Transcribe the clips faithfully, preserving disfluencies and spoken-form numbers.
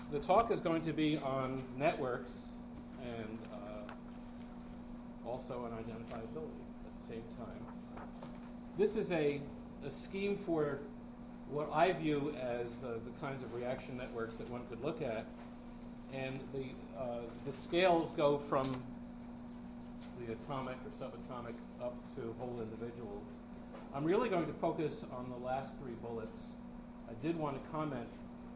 the talk is going to be on networks and uh, also on identifiability at the same time. This is a, a scheme for what I view as uh, the kinds of reaction networks that one could look at. And the, uh, the scales go from the atomic or subatomic up to whole individuals. I'm really going to focus on the last three bullets. I did want to comment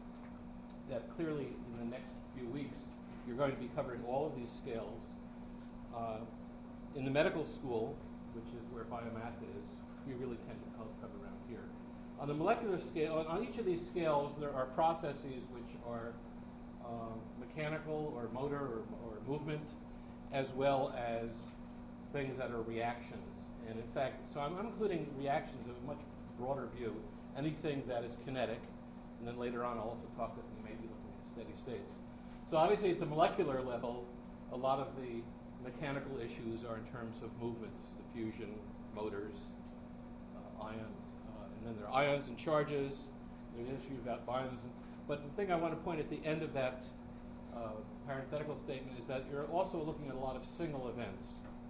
that clearly in the next few weeks you're going to be covering all of these scales. Uh, in the medical school, which is where biomass is, we really tend to cover around here. On the molecular scale, on each of these scales there are processes which are uh, mechanical or motor or, or movement, as well as things that are reactions. And in fact, so I'm, I'm including reactions of a much broader view, anything that is kinetic, and then later on I'll also talk that we may be looking at steady states. So obviously at the molecular level, a lot of the mechanical issues are in terms of movements, diffusion, motors, uh, ions, uh, and then there are ions and charges. There's an issue about ions. And, but the thing I want to point at the end of that uh, parenthetical statement is that you're also looking at a lot of signal events.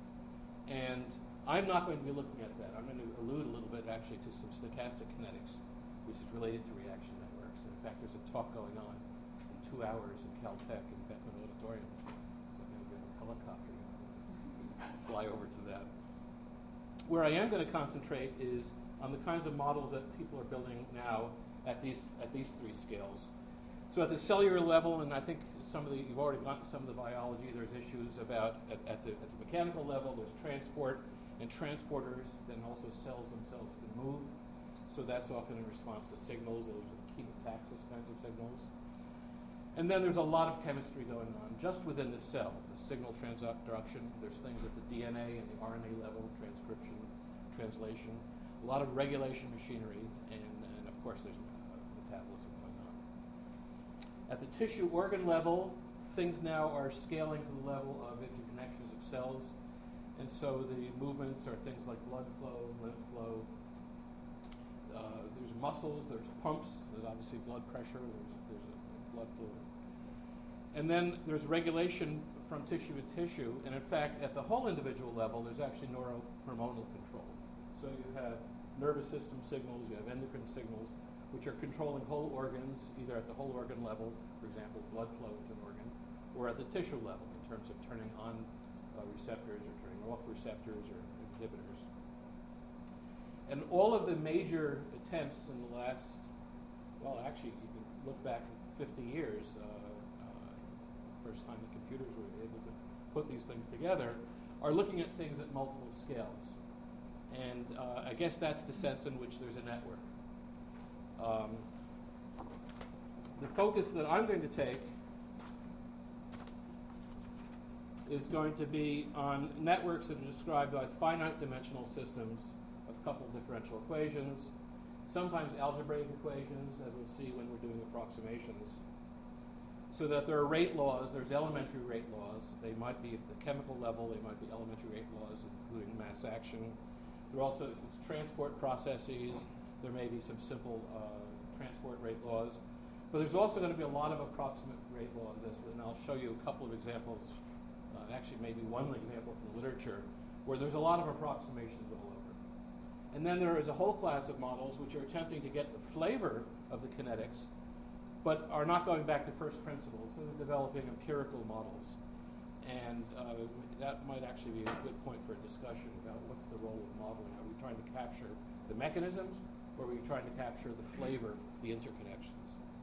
And I'm not going to be looking at that. I'm going to allude a little bit actually to some stochastic kinetics, which is related to reaction networks. And in fact, there's a talk going on in two hours in Caltech in Beckman Auditorium. So I'm going to get a helicopter and fly over to that. Where I am going to concentrate is on the kinds of models that people are building now at these at these three scales. So at the cellular level, and I think some of the, you've already gotten some of the biology, there's issues about, at, at, the, at the mechanical level, there's transport and transporters, then also cells themselves can move. So that's often in response to signals, those are the chemotaxis kinds of signals. And then there's a lot of chemistry going on just within the cell, the signal transduction. There's things at the D N A and the R N A level, transcription, translation, a lot of regulation machinery, and, and of course there's uh, metabolism. At the tissue organ level, things now are scaling to the level of interconnections of cells. And so the movements are things like blood flow, lymph flow. Uh, there's muscles, there's pumps, there's obviously blood pressure, there's, there's a, a blood fluid. And then there's regulation from tissue to tissue. And in fact, at the whole individual level, there's actually neurohormonal control. So you have nervous system signals, you have endocrine signals, which are controlling whole organs, either at the whole organ level, for example, blood flow to an organ, or at the tissue level in terms of turning on uh, receptors or turning off receptors or inhibitors. And all of the major attempts in the last, well, actually, you can look back fifty years, uh, uh, first time the computers were able to put these things together, are looking at things at multiple scales. And uh, I guess that's the sense in which there's a network. Um, the focus that I'm going to take is going to be on networks that are described by finite dimensional systems of coupled differential equations, sometimes algebraic equations, as we'll see when we're doing approximations. So that there are rate laws, there's elementary rate laws. They might be at the chemical level, they might be elementary rate laws, including mass action. There are also, if it's transport processes, there may be some simple uh, transport rate laws. But there's also going to be a lot of approximate rate laws, and I'll show you a couple of examples, uh, actually maybe one example from the literature, where there's a lot of approximations all over. And then there is a whole class of models which are attempting to get the flavor of the kinetics, but are not going back to first principles, so they're developing empirical models. And uh, that might actually be a good point for a discussion about what's the role of modeling. Are we trying to capture the mechanisms, or are we trying to capture the flavor, the interconnections?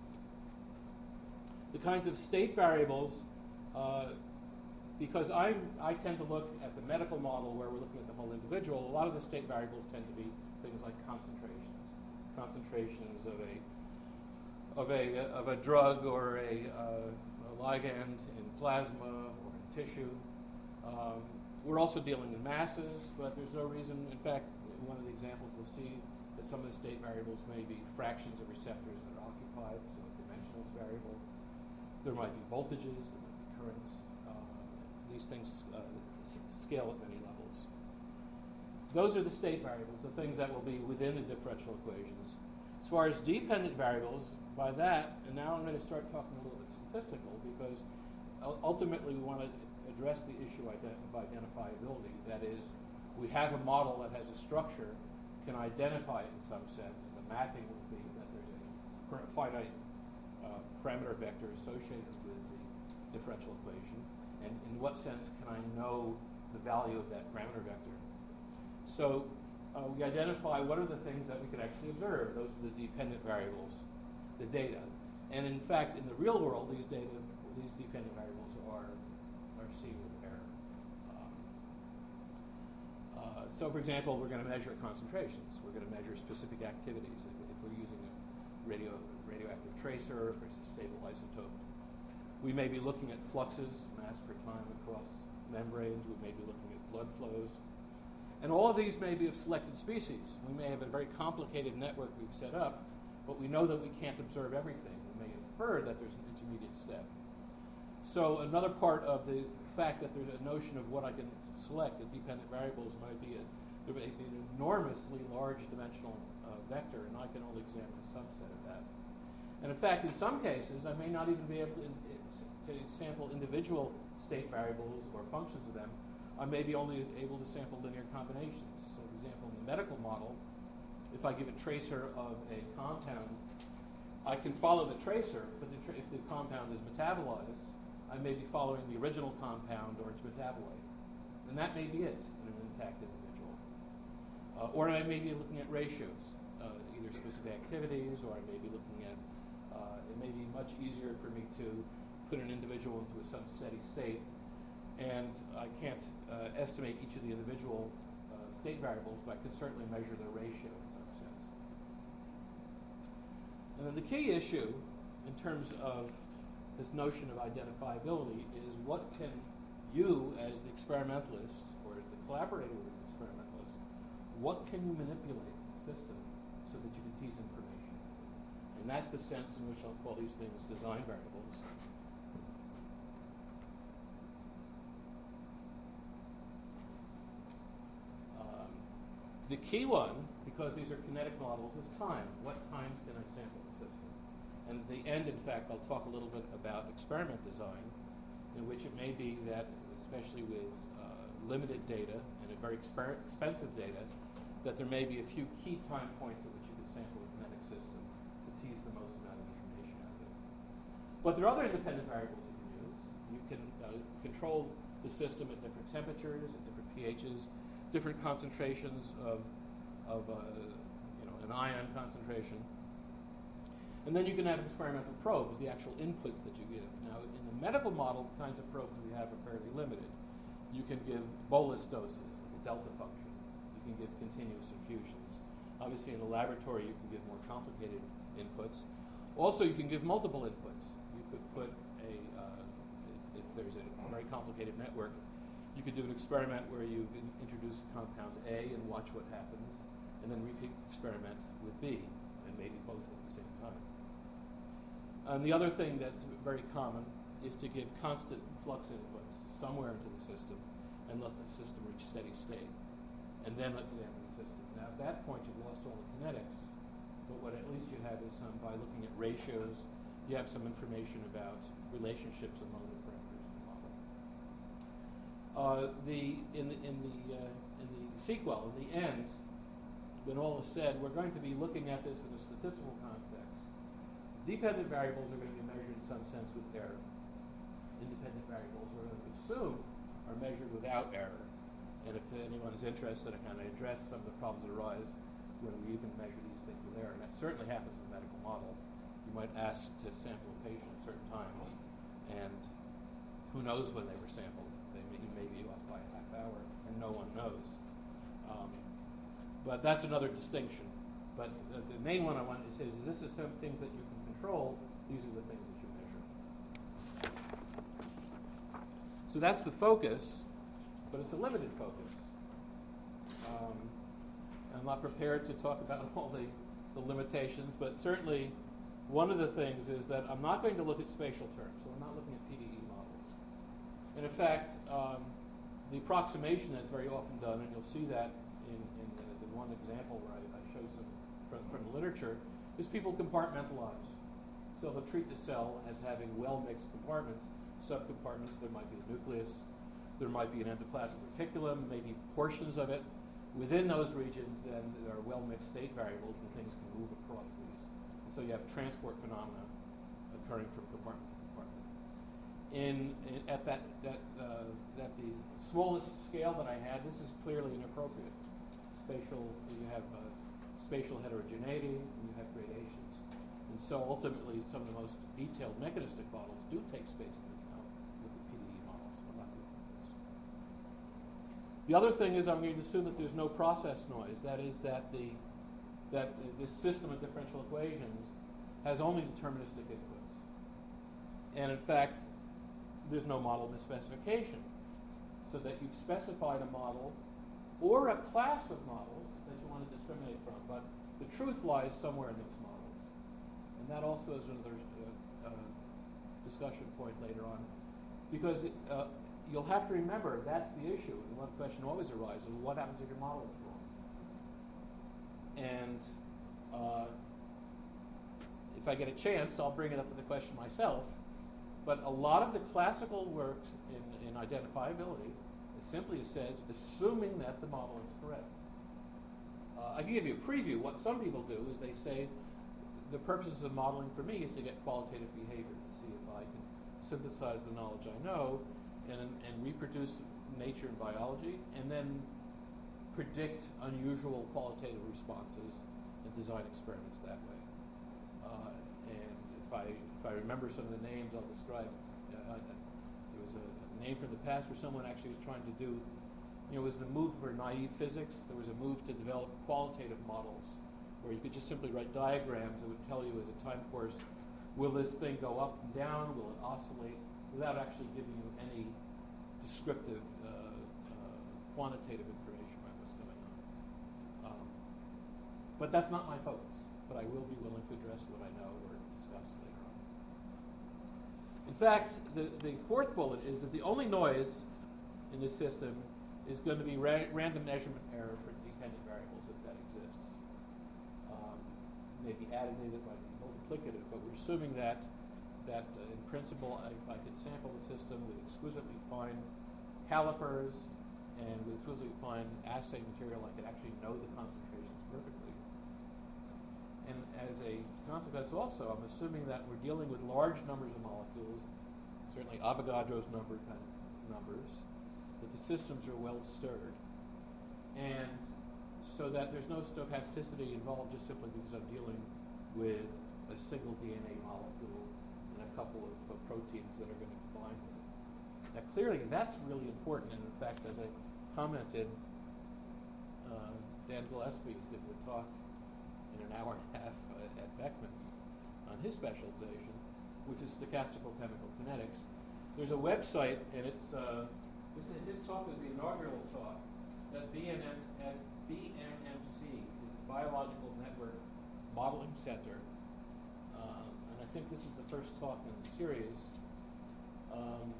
The kinds of state variables, uh, because I, I tend to look at the medical model where we're looking at the whole individual, a lot of the state variables tend to be things like concentrations. Concentrations of a, of a, of a drug or a, uh, a ligand in plasma or in tissue. Um, we're also dealing in masses, but there's no reason, in fact, in one of the examples we'll see that some of the state variables may be fractions of receptors that are occupied, so a dimensionless variable. There might be voltages, there might be currents. Uh, these things uh, scale at many levels. Those are the state variables, the things that will be within the differential equations. As far as dependent variables, by that, and now I'm going to start talking a little bit statistical, because u- ultimately we want to address the issue ident- of identifiability. That is, we have a model that has a structure, can identify it in some sense, and the mapping will be that there's a per- finite uh, parameter vector associated with the differential equation, and in what sense can I know the value of that parameter vector. So uh, we identify what are the things that we can actually observe. Those are the dependent variables, the data. And in fact, in the real world, these data, these dependent variables are, are seen with error. Um, uh, so for example, we're going to measure concentrations. We're going to measure specific activities. If, if we're using a radio, radioactive tracer versus stable isotope, we may be looking at fluxes, mass per time across membranes. We may be looking at blood flows. And all of these may be of selected species. We may have a very complicated network we've set up, but we know that we can't observe everything. We may infer that there's an intermediate step. So another part of the fact that there's a notion of what I can select, the dependent variables, might be a, there may be an enormously large dimensional uh, vector, and I can only examine a subset of that. And in fact, in some cases, I may not even be able to, to sample individual state variables or functions of them. I may be only able to sample linear combinations. So for example, in the medical model, if I give a tracer of a compound, I can follow the tracer, but the tra if the compound is metabolized, I may be following the original compound or its metabolite. And that may be it in an intact individual. Uh, or I may be looking at ratios, uh, either specific activities, or I may be looking at, uh, it may be much easier for me to put an individual into a sub-steady state, and I can't uh, estimate each of the individual uh, state variables, but I can certainly measure their ratio in some sense. And then the key issue in terms of this notion of identifiability is what can you, as the experimentalist, or as the collaborator with the experimentalist, what can you manipulate in the system so that you can tease information? And that's the sense in which I'll call these things design variables. The key one, because these are kinetic models, is time. What times can I sample the system? And at the end, in fact, I'll talk a little bit about experiment design, in which it may be that, especially with uh, limited data and a very exper expensive data, that there may be a few key time points at which you can sample a kinetic system to tease the most amount of information out of it. But there are other independent variables you can use. You can uh, control the system at different temperatures, at different pHs, different concentrations of, of uh, you know, an ion concentration. And then you can have experimental probes, the actual inputs that you give. Now, in the medical model, the kinds of probes we have are fairly limited. You can give bolus doses, like a delta function. You can give continuous infusions. Obviously, in the laboratory, you can give more complicated inputs. Also, you can give multiple inputs. You could put a, uh, if, if there's a very complicated network, you could do an experiment where you introduce compound A and watch what happens, and then repeat the experiment with B, and maybe both at the same time. And the other thing that's very common is to give constant flux inputs somewhere into the system and let the system reach steady state, and then examine the system. Now, at that point, you've lost all the kinetics, but what at least you have is some, by looking at ratios, you have some information about relationships among the parameters of the model. Uh, the, in the, in the, uh, in the sequel, in the end, when all is said, we're going to be looking at this in a statistical context. Dependent variables are going to be measured in some sense with error. Independent variables we're going to assume are measured without error. And if anyone is interested, I kind of address some of the problems that arise when we even measure these things with error. And that certainly happens in the medical model. You might ask to sample a patient at certain times, and who knows when they were sampled. They may, you may be off by a half hour, and no one knows. Um, but that's another distinction. But uh, the main one I wanted to say is this is some things that you can control. These are the things that you measure. So that's the focus, but it's a limited focus. Um, I'm not prepared to talk about all the, the limitations, but certainly one of the things is that I'm not going to look at spatial terms, so I'm not looking at P D E models. And in fact, um, the approximation that's very often done, and you'll see that in, in the, the one example where I, I show some from, from the literature, is people compartmentalize So they'll treat the cell as having well-mixed compartments, subcompartments. There might be a nucleus, there might be an endoplasmic reticulum, maybe portions of it. Within those regions, then, there are well-mixed state variables, and things can move across these. And so you have transport phenomena occurring from compartment to compartment. In, in at that that uh, at the smallest scale that I had, this is clearly inappropriate. Spatial, you have uh, spatial heterogeneity, and you have gradations. And so ultimately, some of the most detailed mechanistic models do take space into account with the P D E models. I'm not doing this. The other thing is I'm going to assume that there's no process noise. That is that the that this system of differential equations has only deterministic inputs. And in fact, there's no model misspecification. So that you've specified a model or a class of models that you want to discriminate from. But the truth lies somewhere in those models. And that also is another uh, uh, discussion point later on. Because it, uh, you'll have to remember that's the issue. And one question always arises, what happens if your model is wrong? And uh, if I get a chance, I'll bring it up with the question myself. But a lot of the classical work in, in identifiability simply says, assuming that the model is correct. Uh, I can give you a preview. What some people do is they say, the purposes of modeling for me is to get qualitative behavior, to see if I can synthesize the knowledge I know and, and reproduce nature and biology, and then predict unusual qualitative responses and design experiments that way. Uh, and if I if I remember some of the names, I'll describe. Uh, there was a name from the past where someone actually was trying to do, you know, it was the move for naive physics. There was a move to develop qualitative models where you could just simply write diagrams that would tell you as a time course, will this thing go up and down, will it oscillate, without actually giving you any descriptive uh, uh, quantitative information about what's going on. Um, but that's not my focus, but I will be willing to address what I know or discuss later on. In fact, the, the fourth bullet is that the only noise in this system is going to be ra random measurement error for dependent variables, if that exists. Um, maybe additive, it might be multiplicative, but we're assuming that that uh, in principle, if I could sample the system with exquisitely fine calipers and with exquisitely fine assay material, I could actually know the concentrations perfectly. And as a consequence also, I'm assuming that we're dealing with large numbers of molecules, certainly Avogadro's number kind of numbers, that the systems are well stirred. And so that there's no stochasticity involved just simply because I'm dealing with a single D N A molecule and a couple of uh, proteins that are going to combine with it. Now clearly that's really important, and in fact, as I commented, uh, Dan Gillespie is giving a talk in an hour and a half uh, at Beckman on his specialization, which is stochastical chemical kinetics. There's a website, and it's uh, this is, his talk is the inaugural talk that B N M at B N M C is the Biological Network Modeling Center, uh, and I think this is the first talk in the series. Um,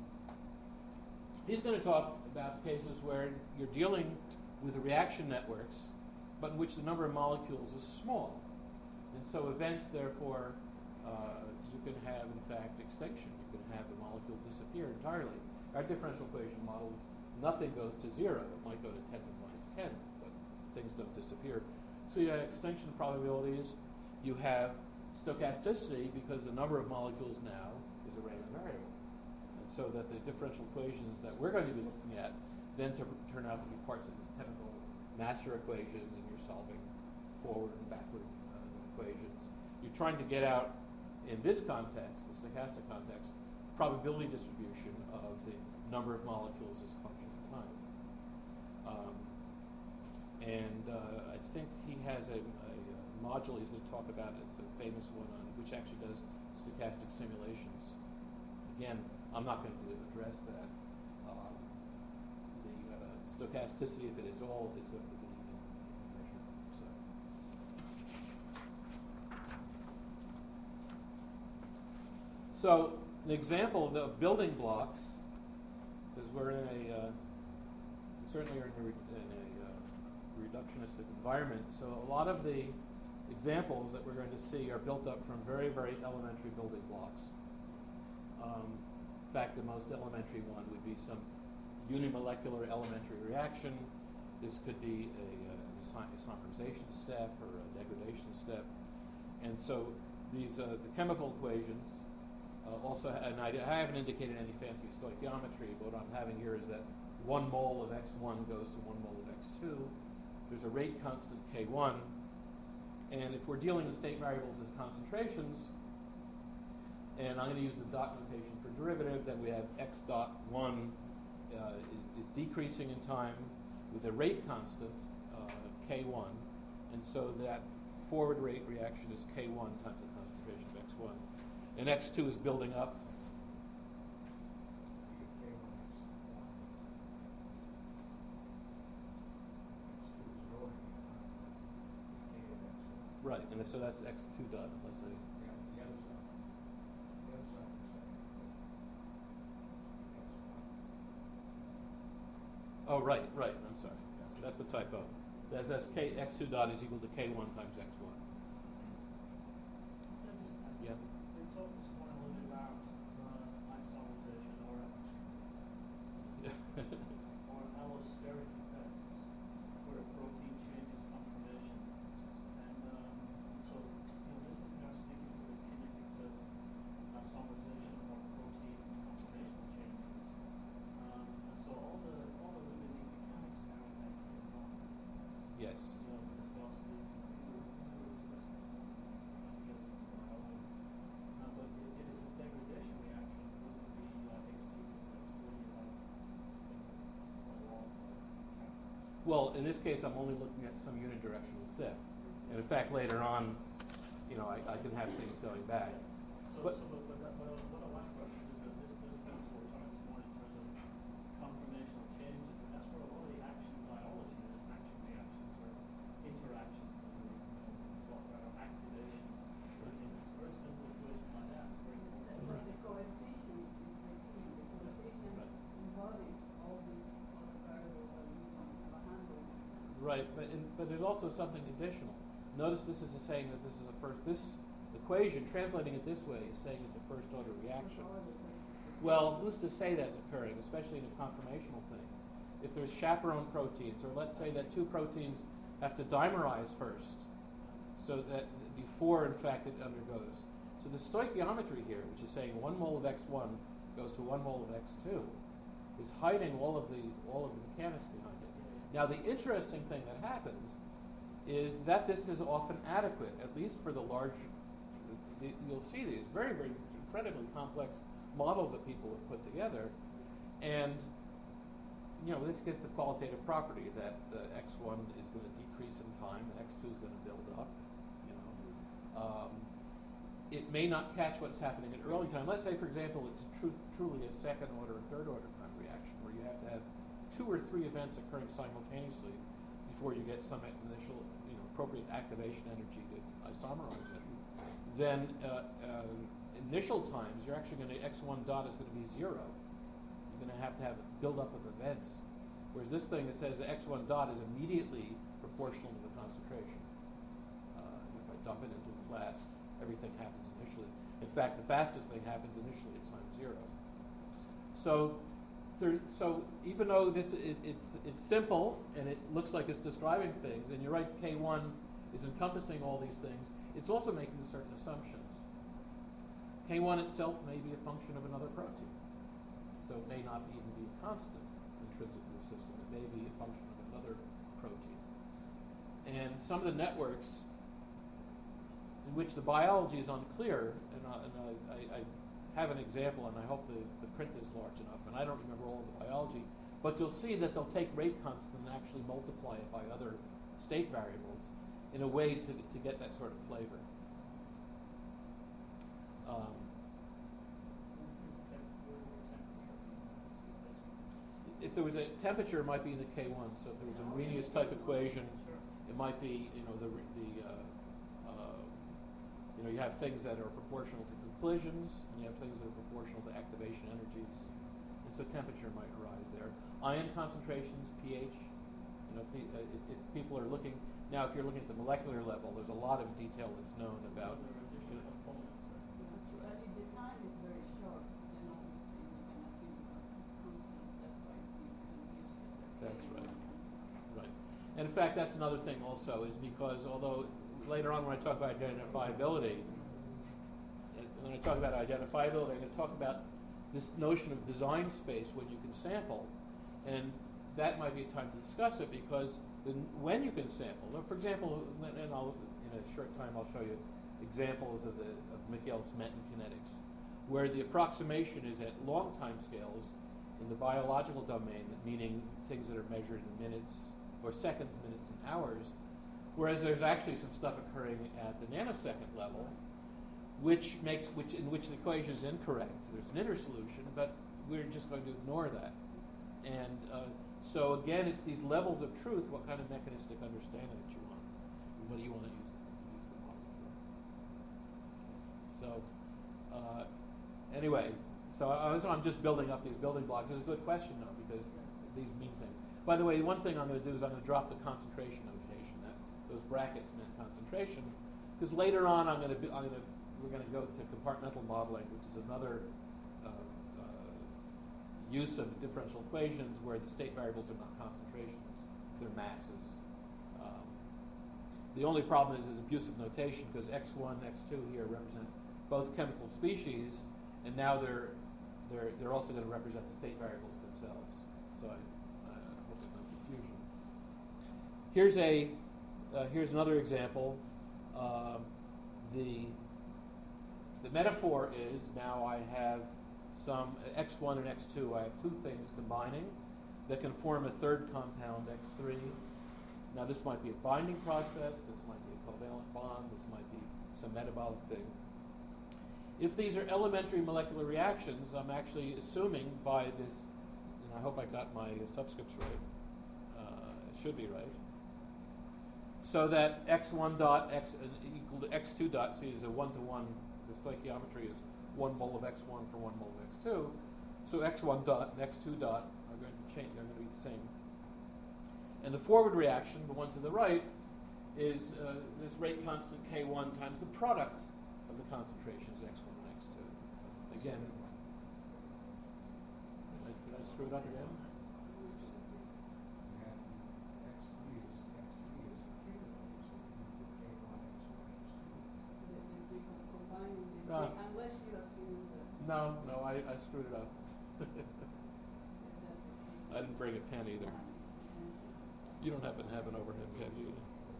he's going to talk about cases where you're dealing with reaction networks, but in which the number of molecules is small. And so events, therefore, uh, you can have, in fact, extinction. You can have the molecule disappear entirely. Our differential equation models, nothing goes to zero. It might go to ten to the minus tenth, but things don't disappear. So you have extinction probabilities. You have stochasticity because the number of molecules now is a random variable. And so that the differential equations that we're going to be looking at then to turn out to be parts of these chemical master equations, and you're solving forward and backward uh, equations. You're trying to get out, in this context, the stochastic context, probability distribution of the number of molecules as a function of time. Um, and uh, I think he has a, a, a module he's going to talk about. It's a famous one on which actually does stochastic simulations. Again, I'm not going to address that. Um, the uh, stochasticity, if it is all, is going to be measured. So. So an example of the building blocks, because we're in a, uh, certainly are in a, re in a uh, reductionistic environment, so a lot of the examples that we're going to see are built up from very, very elementary building blocks. Um, in fact, the most elementary one would be some unimolecular elementary reaction. This could be a, uh, an isomerization step or a degradation step. And so these uh, the chemical equations uh, also, ha- and I, I haven't indicated any fancy stoichiometry, but what I'm having here is that one mole of X one goes to one mole of X two. There's a rate constant K one. And if we're dealing with state variables as concentrations, and I'm going to use the dot notation for derivative, then we have X dot one uh, is, is decreasing in time with a rate constant, uh, K one. And so that forward rate reaction is K one times the concentration of X one. And X two is building up. Right, and so that's X two dot, let's say. Yeah, the other side. The other side is saying X one. Oh, right, right, I'm sorry. That's the typo. That's, that's K, X two dot is equal to K one times X one. Yeah. They talked this morning a little bit about uh, isomerization or or allosteric effects where a protein changes conformation. And um, so, you know, this is now speaking to the kinetics of isomerization or protein conformational changes. Um, and so all the all the really neat mechanics now in that came on. Yes. You know, the viscosities, we were, we were discussing it, trying to get some more out. Uh, but it, it is a degradation reaction. It wouldn't be like X two plus X three, like quite a long time. Well, in this case, I'm only looking at some unidirectional step. And in fact, later on, you know, I, I can have things going back. So, But- so but, but, that, but what I like about this is that this goes back to what we're talking this morning in terms of conformational changes, and that's where a lot of the action biology is, action reactions or interactions. You know, talk about activation. It's a very simple equation like that. It's very important. But the coefficient is the key. The coefficient Right. embodies all these other variables that we don't have a handle on. Right, but in, but there's also something additional. Notice this is a saying that this is a first, this equation, translating it this way, is saying it's a first order reaction. Well, who's to say that's occurring, especially in a conformational thing? If there's chaperone proteins, or let's say that two proteins have to dimerize first, so that before, in fact, it undergoes. So the stoichiometry here, which is saying one mole of X one goes to one mole of X two, is hiding all of the all of the mechanics behind it. Now, the interesting thing that happens is that this is often adequate, at least for the large. The, you'll see these very, very incredibly complex models that people have put together, and you know this gives the qualitative property that uh, X one is going to decrease in time, and X two is going to build up. You know, um, it may not catch what's happening at early time. Let's say, for example, it's tru- truly a second order or third order time reaction where you have to have two or three events occurring simultaneously before you get some initial, you know, appropriate activation energy to isomerize it. Then uh, uh, initial times, you're actually going to X one dot is going to be zero. You're going to have to have a buildup of events. Whereas this thing, it says that X one dot is immediately proportional to the concentration. Uh, if I dump it into a flask, everything happens initially. In fact, the fastest thing happens initially at time zero. So, there, so even though this it, it's it's simple and it looks like it's describing things, and you're right, K one is encompassing all these things, it's also making certain assumptions. K one itself may be a function of another protein, so it may not even be a constant intrinsic to the system. It may be a function of another protein. And some of the networks in which the biology is unclear, and, uh, and I, I, I have an example, and I hope the, the print is large enough, and I don't remember all of the biology, but you'll see that they'll take rate constant and actually multiply it by other state variables in a way to, to get that sort of flavor. Um, if there was a temperature, it might be in the K one. So if there was a Arrhenius type equation, it might be, you know, the the uh, uh, you know, you have things that are proportional to collisions, and you have things that are proportional to activation energies, and so temperature might arise there. Ion concentrations, pH. You know, p- uh, if, if people are looking, Now, if you're looking at the molecular level, there's a lot of detail that's known about. There are additional components there. That's right. But if the time is very short, then obviously we can assume because constant, that's why we can use as a That's K right. one. Right. And in fact, that's another thing also, is because although later on when I talk about identifiability, uh, when I talk about identifiability, I'm going to talk about this notion of design space when you can sample. And that might be a time to discuss it because the, when you can sample, for example, and I'll, in a short time I'll show you examples of the of Michaelis-Menten kinetics, where the approximation is at long time scales in the biological domain, meaning things that are measured in minutes or seconds, minutes, and hours, whereas there's actually some stuff occurring at the nanosecond level, which makes which in which the equation is incorrect. There's an inner solution, but we're just going to ignore that. And uh, so again, it's these levels of truth. What kind of mechanistic understanding that you want? What do you want to use, use the model for? So uh, anyway, so I, so I'm just building up these building blocks. It's a good question though, because these mean things. By the way, one thing I'm going to do is I'm going to drop the concentration notation. That those brackets meant concentration, because later on I'm going to be, I'm going to we're going to go to compartmental modeling, which is another uh, uh, use of differential equations where the state variables are not concentrations, they're masses. Um, the only problem is is abusive notation, because x one, x two here represent both chemical species, and now they're they're they're also going to represent the state variables themselves. So I, I hope there's no confusion. Here's a uh, here's another example. Um, the The metaphor is now I have some x one and x two. I have two things combining that can form a third compound, x three. Now this might be a binding process, this might be a covalent bond, this might be some metabolic thing. If these are elementary molecular reactions, I'm actually assuming by this, and I hope I got my subscripts right, uh, it should be right, so that x one dot x uh, equal to x two dot c is a one-to-one. The stoichiometry is one mole of x one for one mole of x two. So x one dot and x two dot are going to change, they're going to be the same. And the forward reaction, the one to the right, is uh, this rate constant k one times the product of the concentrations x one and x two. Again, did I, did I screw it up again? Uh, Unless you assume that. No, no, I, I screwed it up. I didn't bring a pen either. You don't happen to have an overhead pen, do you?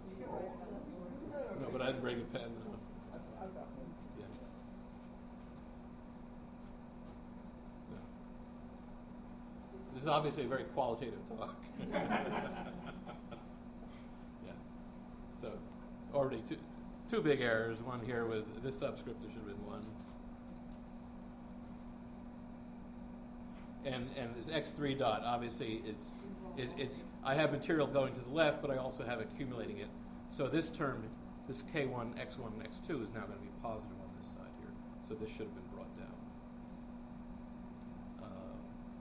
No, but I didn't bring a pen. No. I've got one. Yeah. No. This is obviously a very qualitative talk. Yeah. So, already two. Two big errors. One here was this subscript. There should have been one. And and this x three dot obviously it's is it's I have material going to the left, but I also have accumulating it. So this term, this k one, x one, and x two is now going to be positive on this side here. So this should have been brought down. Uh,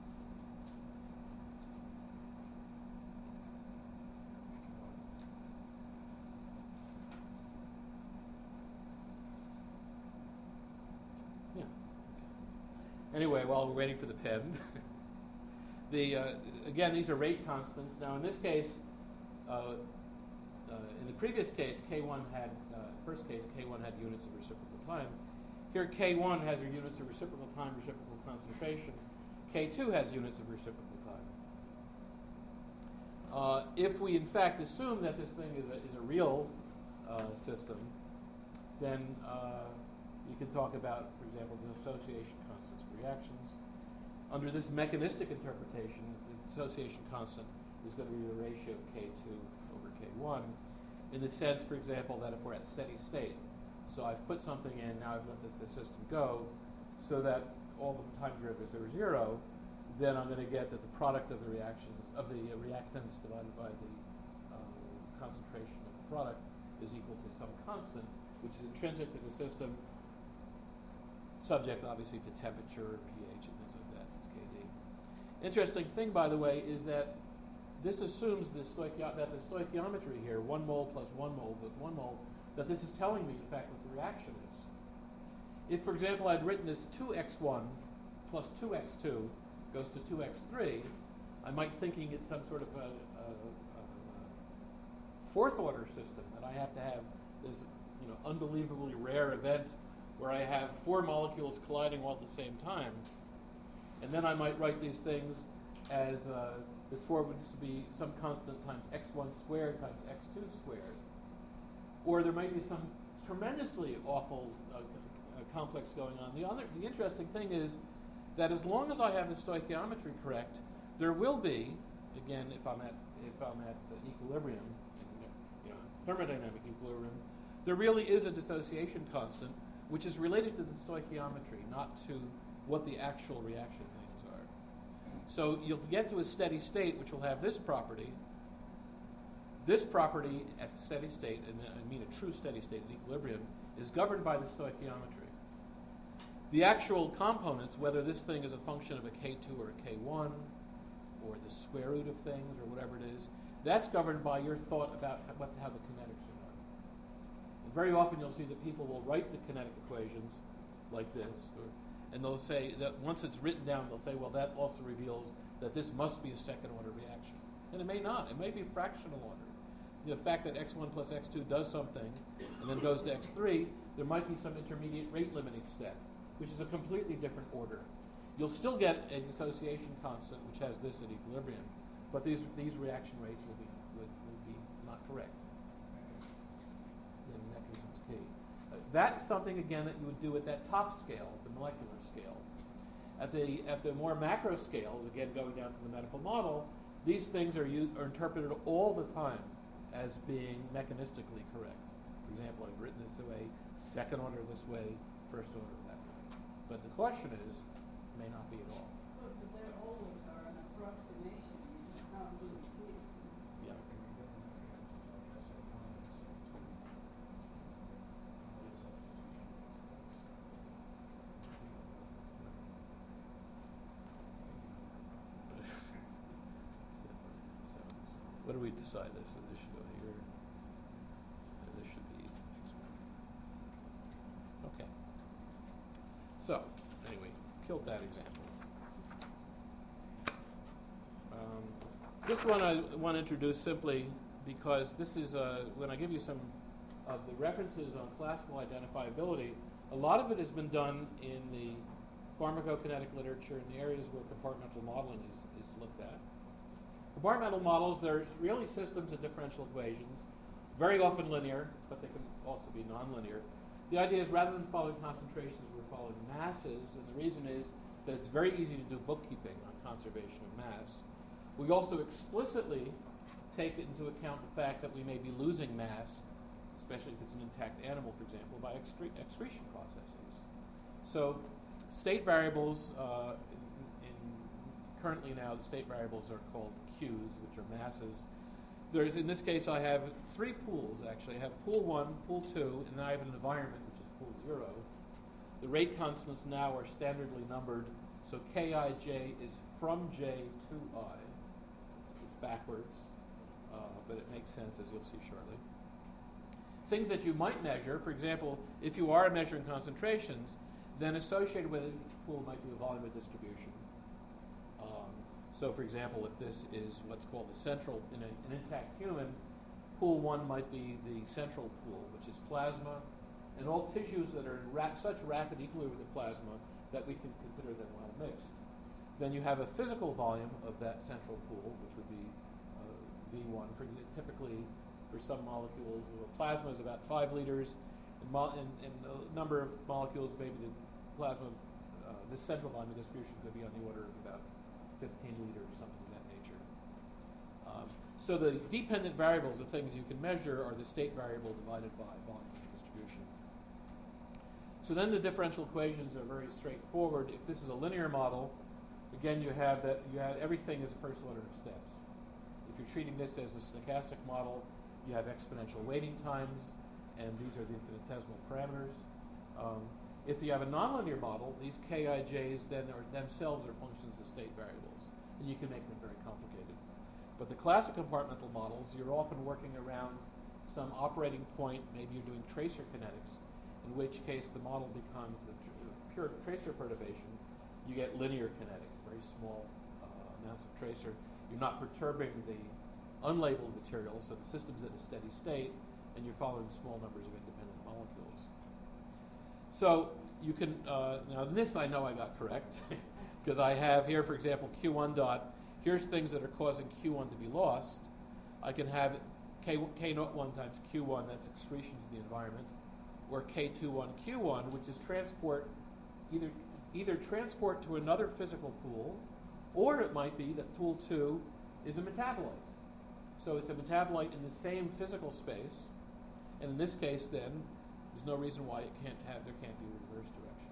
Anyway, while we're waiting for the pen, the uh, again, these are rate constants. Now, in this case, uh, uh, in the previous case, k one had, uh, first case, k one had units of reciprocal time. Here, k one has your units of reciprocal time, reciprocal concentration. k two has units of reciprocal time. Uh, if we, in fact, assume that this thing is a, is a real uh, system, then uh, you can talk about, for example, the association constants for reactions. Under this mechanistic interpretation, the association constant is going to be the ratio of k two over k one, in the sense, for example, that if we're at steady state, so I've put something in, now I've let the, the system go, so that all the time derivatives are zero, then I'm going to get that the product of the reactions, of the uh, reactants divided by the uh, concentration of the product is equal to some constant, which is intrinsic to the system, subject obviously to temperature, pH, and things like that. It's K D. Interesting thing, by the way, is that this assumes the stoichio- that the stoichiometry here, one mole plus one mole with one mole, that this is telling me, in fact, what the reaction is. If, for example, I'd written this two x one plus two x two goes to two x three, I might thinking it's some sort of a, a, a, a fourth order system that I have to have this, you know, unbelievably rare event where I have four molecules colliding all at the same time. And then I might write these things as uh, this four would just be some constant times x one squared times x two squared. Or there might be some tremendously awful uh, uh, complex going on. The other, the interesting thing is that as long as I have the stoichiometry correct, there will be, again, if I'm at if I'm at uh, equilibrium, you know, thermodynamic equilibrium, there really is a dissociation constant which is related to the stoichiometry, not to what the actual reaction things are. So you'll get to a steady state which will have this property. This property at steady state, and I mean a true steady state at equilibrium, is governed by the stoichiometry. The actual components, whether this thing is a function of a K two or a K one, or the square root of things, or whatever it is, that's governed by your thought about how, what, how the kinetics are done. And very often you'll see that people will write the kinetic equations like this, or, and they'll say that once it's written down, they'll say, well, that also reveals that this must be a second order reaction. And it may not. It may be fractional order. The fact that x one plus x two does something and then goes to x three, there might be some intermediate rate limiting step, which is a completely different order. You'll still get a dissociation constant which has this at equilibrium, but these these reaction rates will be will, will be not correct. The mechanism's key. Uh, that's something again that you would do at that top scale, the molecular scale. At the at the more macro scales, again going down to the medical model, these things are u- are interpreted all the time as being mechanistically correct. For example, I've written this way, second order this way, first order that way. But the question is, may not be at all. But there always are an approximation. You just can't do it. Yeah. So, what do we decide this? So this should go here. And this should be X one. Okay. So, anyway, killed that example. Um, this one I want to introduce simply because this is, uh, when I give you some of the references on classical identifiability, a lot of it has been done in the pharmacokinetic literature in the areas where compartmental modeling is, is looked at. Compartmental models, they're really systems of differential equations, very often linear, but they can also be nonlinear. The idea is rather than following concentrations, we're following masses, and the reason is that it's very easy to do bookkeeping on conservation of mass. We also explicitly take into account the fact that we may be losing mass, especially if it's an intact animal, for example, by excre- excretion processes. So state variables, uh, in, in currently now the state variables are called Q's, which are masses. There's, in this case, I have three pools, actually. I have pool one, pool two, and then I have an environment, which is pool zero. The rate constants now are standardly numbered, so K I J is from J to I. It's, it's backwards, uh, but it makes sense, as you'll see shortly. Things that you might measure, for example, if you are measuring concentrations, then associated with each pool might be a volume of distribution. Um, So, for example, if this is what's called the central, in a, an intact human, pool one might be the central pool, which is plasma, and all tissues that are in ra- such rapid equilibrium with the plasma that we can consider them well mixed. Then you have a physical volume of that central pool, which would be uh, V one. For example, typically, for some molecules, the plasma is about five liters, and, mo- and, and the number of molecules, maybe the plasma, uh, this central volume of distribution could be on the order of about fifteen liters or something of that nature. Um, so the dependent variables of things you can measure are the state variable divided by volume of distribution. So then the differential equations are very straightforward. If this is a linear model, again you have that you have everything is a first order of steps. If you're treating this as a stochastic model, you have exponential waiting times, and these are the infinitesimal parameters. Um, If you have a nonlinear model, these K I Js then are themselves are functions of state variables, and you can make them very complicated. But the classic compartmental models, you're often working around some operating point, maybe you're doing tracer kinetics, in which case the model becomes the tr- pure tracer perturbation. You get linear kinetics, very small uh, amounts of tracer. You're not perturbing the unlabeled material, so the system's in a steady state, and you're following small numbers of independent molecules. So you can, uh, now this I know I got correct, because I have here, for example, Q one dot. Here's things that are causing Q one to be lost. I can have K, K naught one times Q one, that's excretion to the environment, or K two one Q one, which is transport, either, either transport to another physical pool, or it might be that pool two is a metabolite. So it's a metabolite in the same physical space, and in this case then, there's no reason why it can't have, there can't be reverse direction.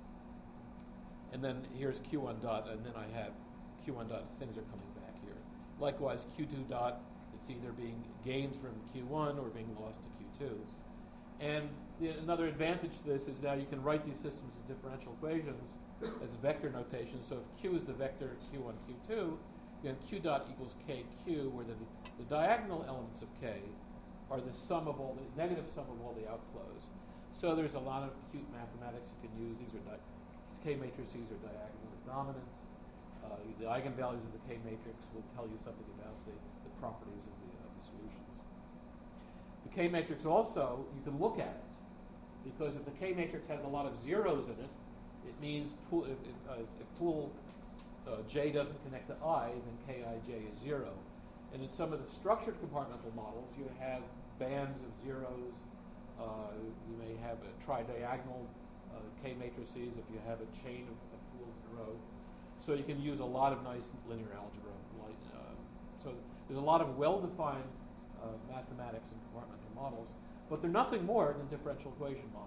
And then here's Q one dot, and then I have Q one dot, things are coming back here. Likewise, Q two dot, it's either being gained from Q one or being lost to Q two. And the, another advantage to this is now you can write these systems as differential equations as vector notation. So if Q is the vector Q one, Q two, then Q dot equals K Q, where the, the diagonal elements of K are the sum of all the negative sum of all the outflows. So there's a lot of cute mathematics you can use. These are di- K matrices are diagonally dominant. Uh, the eigenvalues of the K matrix will tell you something about the, the properties of the, of the solutions. The K matrix also, you can look at it, because if the K matrix has a lot of zeros in it, it means pool, if, if, uh, if pool uh, J doesn't connect to I, then K I J is zero. And in some of the structured compartmental models, you have bands of zeros. Uh, you may have a tridiagonal uh, K matrices if you have a chain of, of pools in a row. So you can use a lot of nice linear algebra. Like, uh, so there's a lot of well-defined uh, mathematics in compartmental models, but they're nothing more than differential equation models.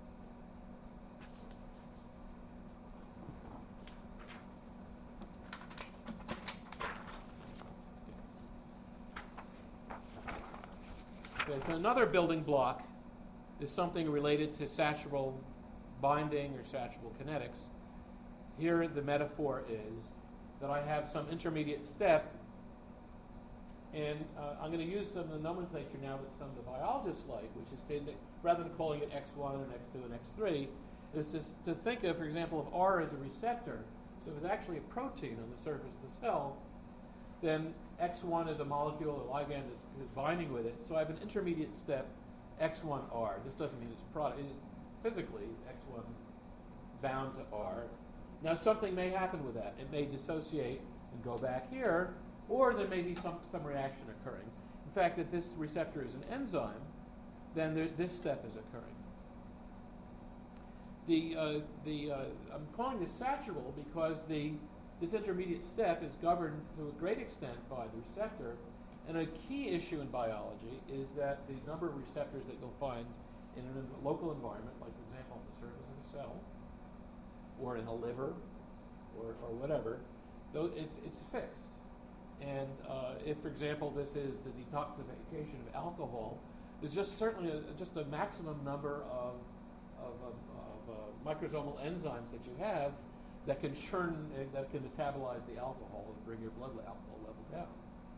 Okay, so another building block is something related to Satchel binding or Satchel kinetics. Here the metaphor is that I have some intermediate step, and uh, I'm going to use some of the nomenclature now that some of the biologists like, which is to, rather than calling it X one and X two and X three, is to, to think of, for example, of R as a receptor. So if it's actually a protein on the surface of the cell, then X one is a molecule or ligand that's binding with it. So I have an intermediate step, X one R. This doesn't mean it's product. It, physically, it's X one bound to R. Now, something may happen with that. It may dissociate and go back here, or there may be some, some reaction occurring. In fact, if this receptor is an enzyme, then there, this step is occurring. The, uh, the, uh, I'm calling this Satchel because the, this intermediate step is governed to a great extent by the receptor. And a key issue in biology is that the number of receptors that you'll find in a local environment, like, for example, on the surface of a cell, or in a liver, or, or whatever, though it's, it's fixed. And uh, if, for example, this is the detoxification of alcohol, there's just certainly a, just a maximum number of, of, of, of uh, microsomal enzymes that you have that can churn, uh, that can metabolize the alcohol and bring your blood alcohol level down.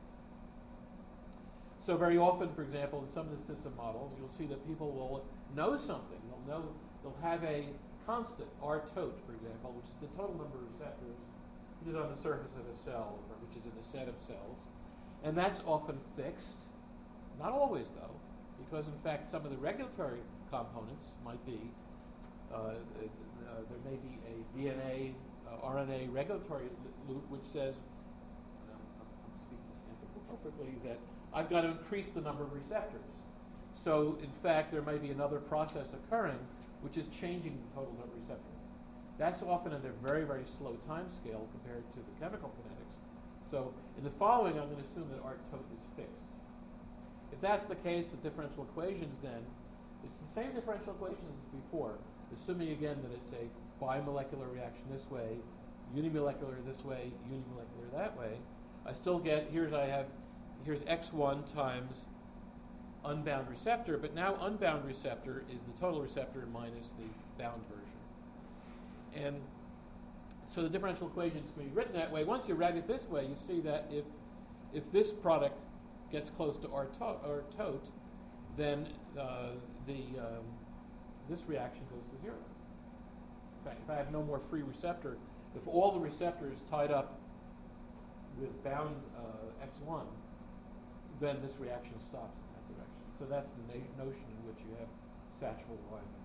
So very often, for example, in some of the system models, you'll see that people will know something. They'll know, they'll have a constant, R tote, for example, which is the total number of receptors which is on the surface of a cell, or which is in a set of cells. And that's often fixed. Not always, though, because, in fact, some of the regulatory components might be, uh, uh, there may be a D N A, uh, R N A regulatory loop which says, and I'm, I'm speaking anthropomorphically, is that I've got to increase the number of receptors. So, in fact, there may be another process occurring which is changing the total number of receptors. That's often at a very, very slow time scale compared to the chemical kinetics. So in the following, I'm going to assume that R tote is fixed. If that's the case, the differential equations then, it's the same differential equations as before, assuming again that it's a bimolecular reaction this way, unimolecular this way, unimolecular that way. I still get, here's I have, here's X one times unbound receptor, but now unbound receptor is the total receptor minus the bound version. And so the differential equations can be written that way. Once you write it this way, you see that if if this product gets close to R, to- R tote, then uh, the um, this reaction goes to zero. In fact, if I have no more free receptor, if all the receptors tied up with bound uh, X one, then this reaction stops in that direction. So that's the na- notion in which you have Satchel alignment.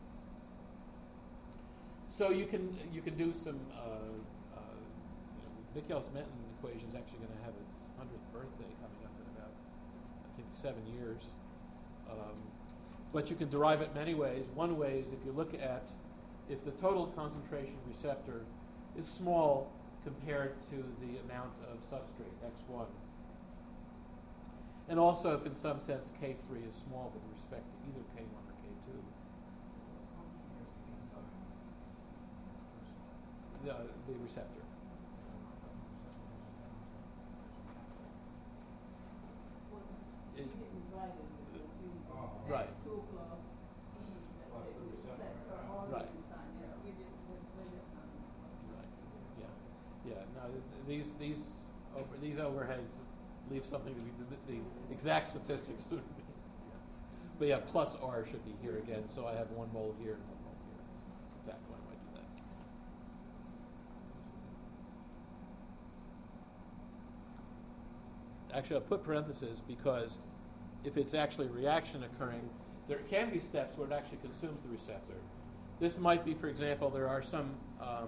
So you can you can do some. Uh, uh, you know, Michaelis-Menten equation is actually going to have its hundredth birthday coming up in about, I think, seven years. Um, but you can derive it many ways. One way is if you look at if the total concentration receptor is small compared to the amount of substrate, X one. And also if in some sense K three is small with respect to either K one or K two. The, the receptor. Well, you It- didn't write it because you Oh. Right. X two plus E, that Plus the the receptor. receptor all Right. the time, yeah, we didn't, we, we just not. Right. Yeah. Yeah. No, th- th- these these over, these overheads leave something to be the, the exact statistics. Yeah. But yeah, plus R should be here again. So I have one mole here and one mole here. In fact, why might do that? Actually, I'll put parentheses because if it's actually a reaction occurring, there can be steps where it actually consumes the receptor. This might be, for example, there are some, um,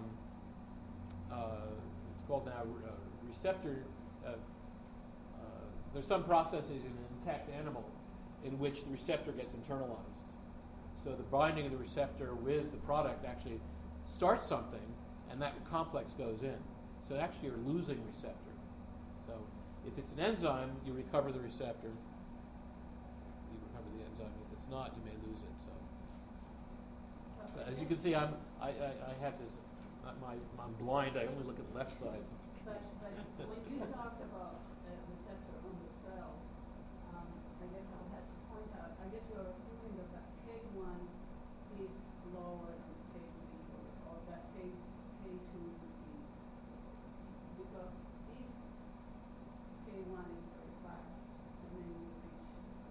uh, it's called now uh, receptor, uh, uh, there's some processes in an intact animal in which the receptor gets internalized. So the binding of the receptor with the product actually starts something, and that complex goes in. So actually you're losing receptor. So if it's an enzyme, you recover the receptor. You recover the enzyme. If it's not, you may lose it. So, but as you can see, I'm I, I, I have this. Uh, my I'm blind. I only look at the left sides. But, but when you talked about the receptor on the cells, um, I guess I'll have to point out, I guess you're assuming that that K one is slower than K three or, or that K, K two is, because if K one is very fast and then you reach,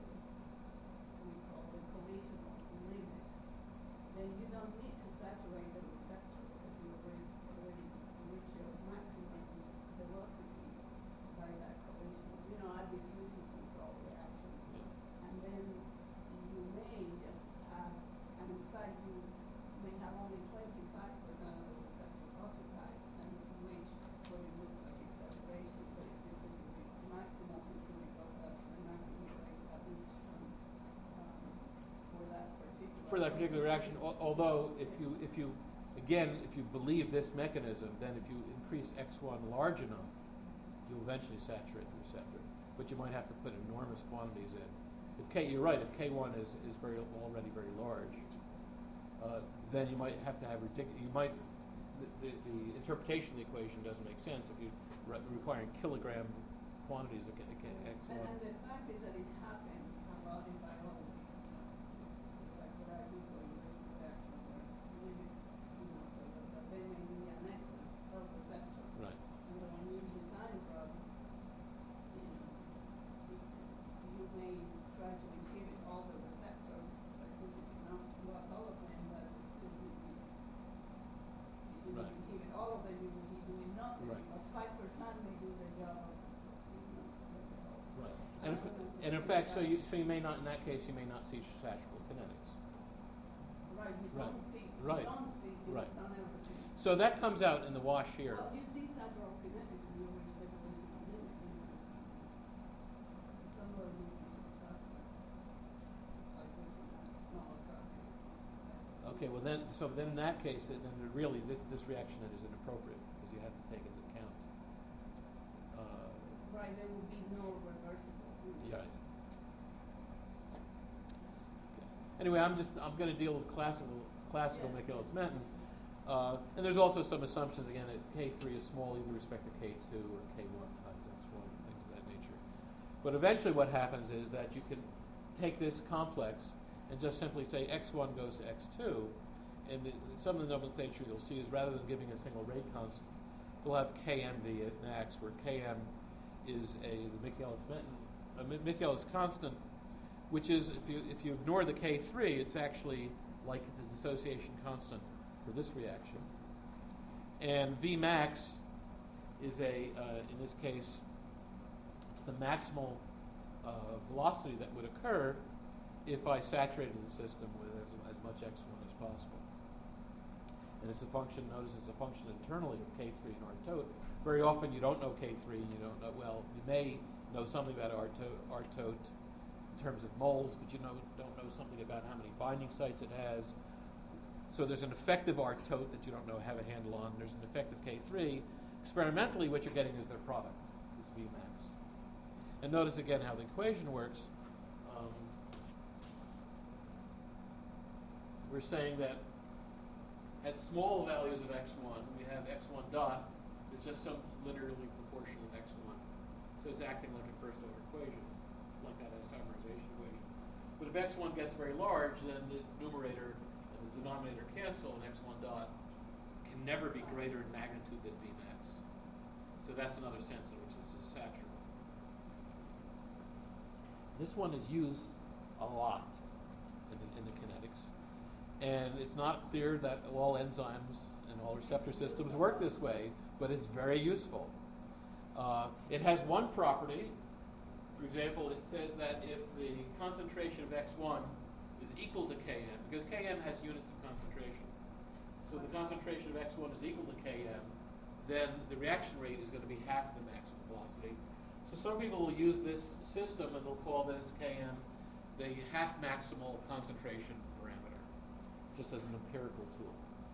we call the collisional limit, then you don't need to saturate the receptor because you already, already reach your maximum velocity by that collision. You know, at diffusion control reaction. And then you may just have, and in fact you may have only twenty-five percent of the receptor occupied and reach what it looks like is saturation, but it's simply the maximum simply because that's the maximum rate at which um, um, for that particular For that particular reaction, al- although if you if you again if you believe this mechanism, then if you increase X one large enough, you'll eventually saturate the receptor. But you might have to put enormous quantities in. If K, you're right. If K one is, is very already very large, uh, then you might have to have ridiculous. You might the, the, the interpretation of the equation doesn't make sense if you re- requiring kilogram quantities of K, K, X And, one. and the fact is that it happens a lot in biology. You know, like what I do for inhibition reaction, where limit, you know, so that, that there may be an excess of receptor. Right. And then when you design drugs, you know, you, you may try to inhibit all the receptor, but if you cannot block all of them, that will still be, if you Right. inhibit all of them, you will be doing nothing, Right. because five percent may do the job of, you know, the- Right. And, if, and in fact, so you so you may not in that case you may not see satchel kinetics. Right, you Right. don't see, you Right. don't see, you Right. don't ever see. So that comes out in the wash here. Well, you see several kinetics and you reach the collisional limit, you know. Somewhere you should talk about, like which one has smaller cross. Okay, well then, so then in that case, then it really this this reaction then is inappropriate because you have to take into account. Uh, Right, there will be no reversible. yeah. Right. Okay. Anyway, I'm just I'm going to deal with classical classical Yeah. Michaelis-Menten, uh, and there's also some assumptions again that K three is small either with respect to K two or K one times X one and things of that nature. But eventually, what happens is that you can take this complex and just simply say X one goes to X two, and the, some of the nomenclature you'll see is rather than giving a single rate constant, they'll have K M V at max, where K M is a the Michaelis-Menten, a Mi- Michaelis constant, which is, if you if you ignore the K three, it's actually like the dissociation constant for this reaction. And V max is a, uh, in this case, it's the maximal uh, velocity that would occur if I saturated the system with as, as much X one as possible. And it's a function, notice it's a function internally of K three and R tote. Very often you don't know K three and you don't know, well, you may know something about R tote, R tote in terms of moles, but you know, don't know something about how many binding sites it has. So there's an effective R tote that you don't know have a handle on. There's an effective K three. Experimentally, what you're getting is their product, this V max. And notice again how the equation works. Um, we're saying that at small values of x one, we have x one dot is just some linearly proportional x one. So it's acting like a first order equation, like that isomerization equation. But if x one gets very large, then this numerator and the denominator cancel, and x one dot can never be greater in magnitude than V max. So that's another sense in which this is saturable. This one is used a lot in the, in the kinetics. And it's not clear that all enzymes and all receptor systems work this way, but it's very useful. Uh, it has one property. For example, it says that if the concentration of x one is equal to Km, because Km has units of concentration. So the concentration of x one is equal to Km, then the reaction rate is going to be half the maximum velocity. So some people will use this system and they'll call this Km the half maximal concentration parameter, just as an empirical tool.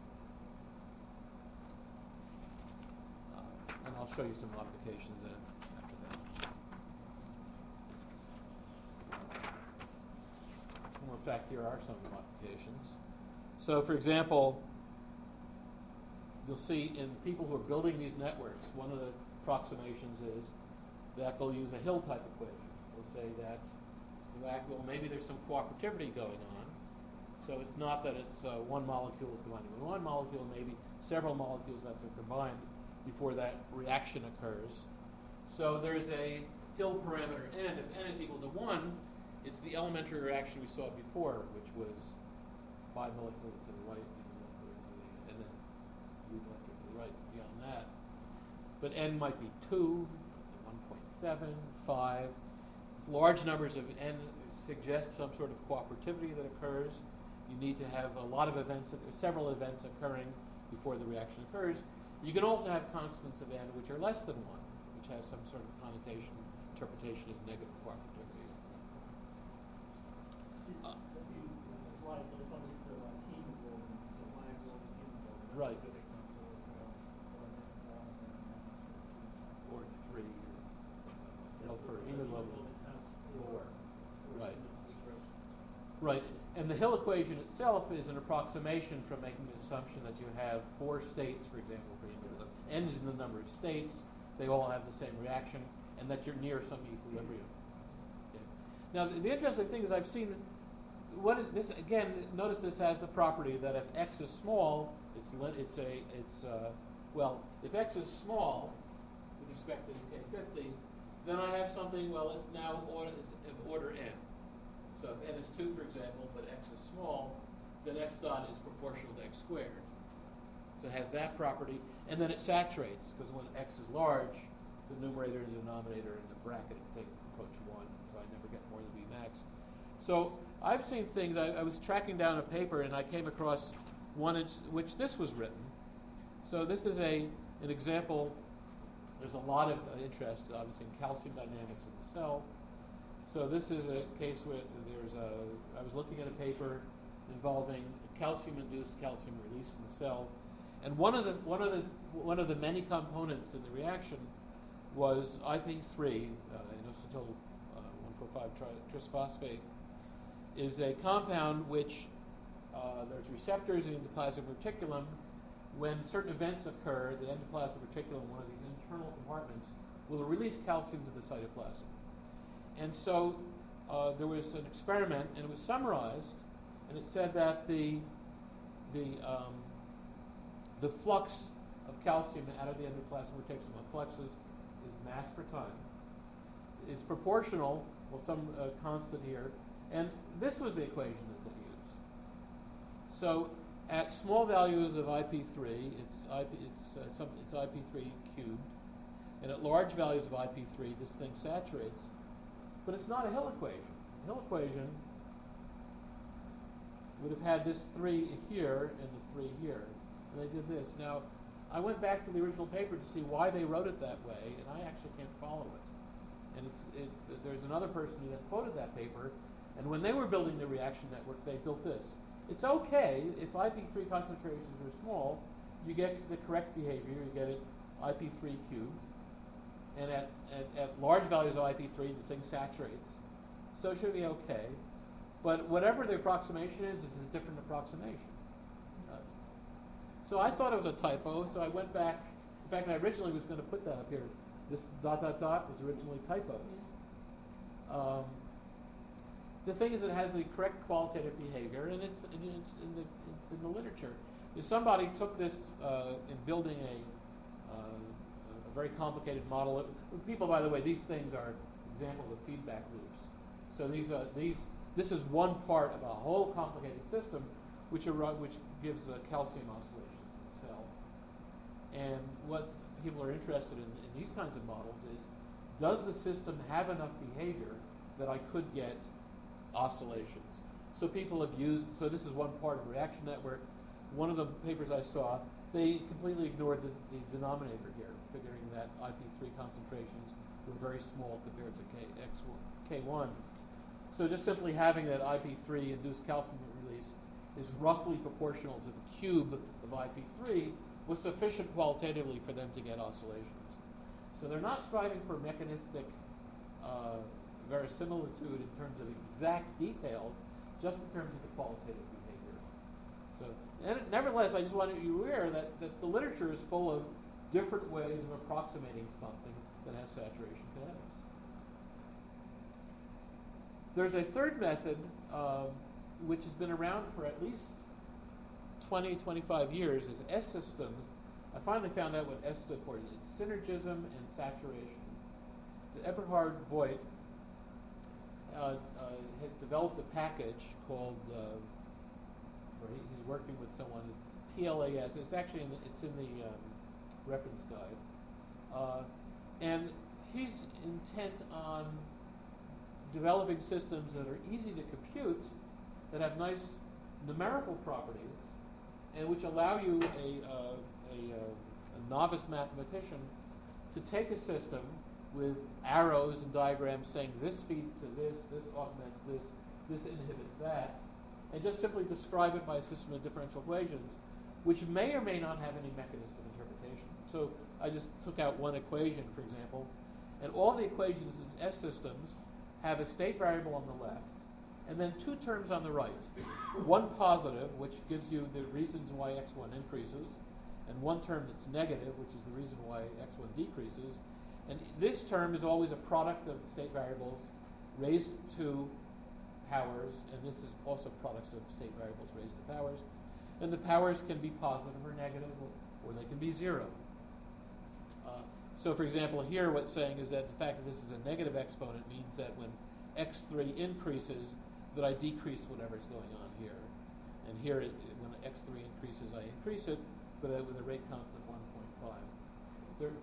Uh, and I'll show you some modifications then after that. Well, in fact, here are some of the modifications. So, for example, you'll see in people who are building these networks, one of the approximations is that they'll use a Hill type equation. They'll say that, well, maybe there's some cooperativity going on. So it's not that it's uh, one molecule is combining with one molecule, maybe several molecules have to combine before that reaction occurs. So there's a Hill parameter n. If n is equal to one, it's the elementary reaction we saw before, which was bimolecular to the right, unimolecular to the, and then unimolecular to the right beyond that. But n might be two, one point seven, five. Large numbers of n suggest some sort of cooperativity that occurs. You need to have a lot of events, several events occurring before the reaction occurs. You can also have constants of n which are less than one, which has some sort of connotation, interpretation as negative cooperativity. Uh, Right, this one is to like hemoglobin, to myoglobin, hemoglobin. Right. That's a good example of, uh, or three. Well, for hemoglobin, four. Right. Right. And the Hill equation itself is an approximation from making the assumption that you have four states, for example, for hemoglobin. N is the number of states. They all have the same reaction, and that you're near some equilibrium. Okay. Now, the, the interesting thing is I've seen, what is this, again, notice this has the property that if x is small, it's, it's a, it's, uh, well, if x is small, with respect to K fifty, then I have something, well, it's now order, it's of order n. So if n is two, for example, but x is small, then x dot is proportional to x squared. So it has that property, and then it saturates, because when x is large, the numerator and denominator in the bracketed thing approach one, so I never get more than V max. So I've seen things, I, I was tracking down a paper, and I came across one in which this was written. So this is a an example. There's a lot of uh, interest, obviously, in calcium dynamics in the cell. So this is a case where there's a, I was looking at a paper involving calcium-induced calcium release in the cell, and one of the one of the one of the many components in the reaction was I P three, uh, inositol uh, one four five trisphosphate, is a compound which uh, there's receptors in the endoplasmic reticulum. When certain events occur, the endoplasmic reticulum, one of these internal compartments, will release calcium to the cytoplasm. And so uh, there was an experiment, and it was summarized, and it said that the the um, the flux of calcium out of the endoplasmic reticulum, flux is, is mass per time, is proportional, well, some uh, constant here, and this was the equation that they used. So at small values of I P three, it's I P, it's uh, some, it's I P three cubed, and at large values of I P three, this thing saturates, but it's not a Hill equation. The Hill equation would have had this three here and the three here, and they did this. Now, I went back to the original paper to see why they wrote it that way, and I actually can't follow it. And it's, it's, uh, there's another person who then quoted that paper, and when they were building the reaction network, they built this. It's okay if I P three concentrations are small, you get the correct behavior, you get it I P three cubed, and at, at, at large values of I P three, the thing saturates. So it should be okay. But whatever the approximation is, is a different approximation. Uh, so I thought it was a typo, so I went back. In fact, I originally was going to put that up here. This dot, dot, dot was originally typos. Um, the thing is, it has the correct qualitative behavior, and it's, and it's, in, the, it's in the literature. If somebody took this uh, in building a, uh, a very complicated model, it, people, by the way, these things are examples of feedback loops. So these are these. This is one part of a whole complicated system, which are, which gives uh, calcium oscillations in the cell. And what people are interested in in these kinds of models is, does the system have enough behavior that I could get oscillations? So people have used. So this is one part of reaction network. One of the papers I saw, they completely ignored the, the denominator here, figuring that I P three concentrations were very small compared to K, X, K one. So just simply having that I P three induced calcium release is roughly proportional to the cube of I P three was sufficient qualitatively for them to get oscillations. So they're not striving for mechanistic uh, verisimilitude in terms of exact details, just in terms of the qualitative behavior. So, and it, nevertheless, I just wanted you aware that, that the literature is full of different ways of approximating something that has saturation kinetics. There's a third method, uh, which has been around for at least twenty, twenty-five years, is S-systems. I finally found out what S stood for. It's synergism and saturation. So Eberhard Voigt uh, uh, has developed a package called, uh, or he, he's working with someone, P L A S. It's actually in the, it's in the um, reference guide. Uh, and he's intent on developing systems that are easy to compute, that have nice numerical properties, and which allow you, a, uh, a, uh, a novice mathematician, to take a system with arrows and diagrams saying this feeds to this, this augments this, this inhibits that, and just simply describe it by a system of differential equations, which may or may not have any mechanistic interpretation. So I just took out one equation, for example, and all the equations as S systems have a state variable on the left, and then two terms on the right. One positive, which gives you the reasons why x one increases, and one term that's negative, which is the reason why x one decreases. And this term is always a product of state variables raised to powers, and this is also products of state variables raised to powers. And the powers can be positive or negative, or, or they can be zero. Uh, So, for example, here what's saying is that the fact that this is a negative exponent means that when x three increases, that I decrease whatever's going on here. And here, it, when x three increases, I increase it, but uh, with a rate constant one point five. There,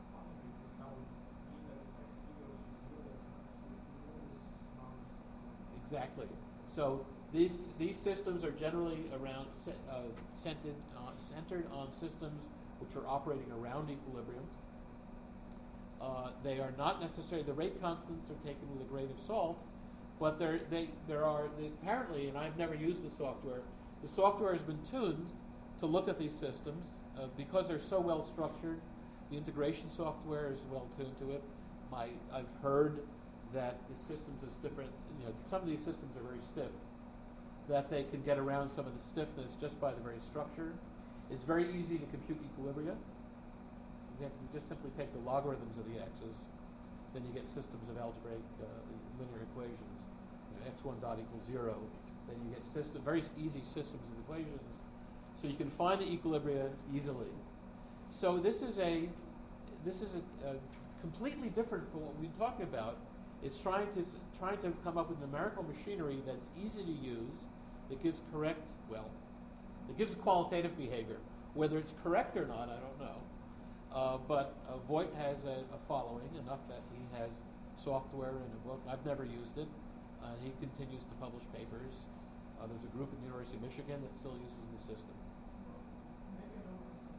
exactly. So these these systems are generally around uh, centered on, centered on systems which are operating around equilibrium. Uh, they are not necessarily, the rate constants are taken with a grain of salt, but there, they, there are, they, apparently, and I've never used the software, the software has been tuned to look at these systems. Uh, because they're so well structured, the integration software is well tuned to it. My, I've heard that the systems is different, you know, some of these systems are very stiff, that they can get around some of the stiffness just by the very structure. It's very easy to compute equilibria. You have to just simply take the logarithms of the x's, then you get systems of algebraic uh, linear equations. You know, x one dot equals zero. Then you get system, very easy systems of equations. So you can find the equilibria easily. So this is a this is a, a completely different from what we've been talking about It's trying to s- trying to come up with numerical machinery that's easy to use, that gives correct, well, that gives qualitative behavior. Whether it's correct or not, I don't know. Uh, but uh, Voigt has a, a following, enough that he has software in a book. I've never used it. Uh, he continues to publish papers. Uh, there's a group at the University of Michigan that still uses the system. Maybe I don't understand.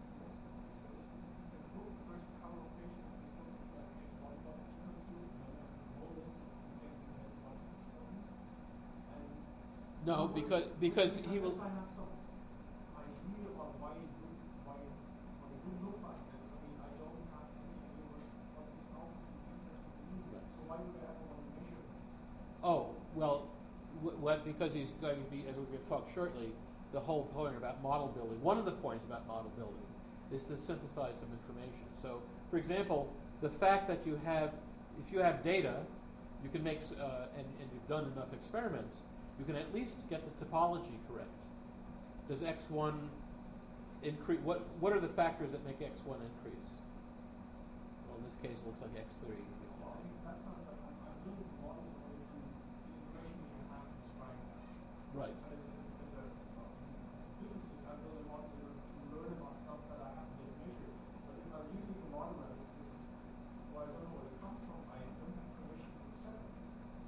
Is the book first cover of patients? This book is like X one dot equals to, and then there's a whole list of detecting that one problems. And No, because because he will. unless I have some idea about why it would why it, why it would look like this. I mean, I don't have any idea what, what this alpha would be interested in me. Right. So why would I ever want to measure it? Oh, well, w- what, because he's going to be, as we're going to talk shortly, the whole point about model building, one of the points about model building is to synthesize some information. So, for example, the fact that you have, if you have data, you can make, s- uh, and, and you've done enough experiments, you can at least get the topology correct. Does X one increase, what, what are the factors that make X one increase? Well, in this case, it looks like X three is the Well, I only mean, that sounds like I'm, I'm building a model in order to the information which I have to describe that. Right. But as a, as a, um, physicist, I build a model in order to learn about stuff that I haven't yet measured. But if I'm using a model that is, this is, well, I don't know where it comes from, I don't have permission to extrapolate.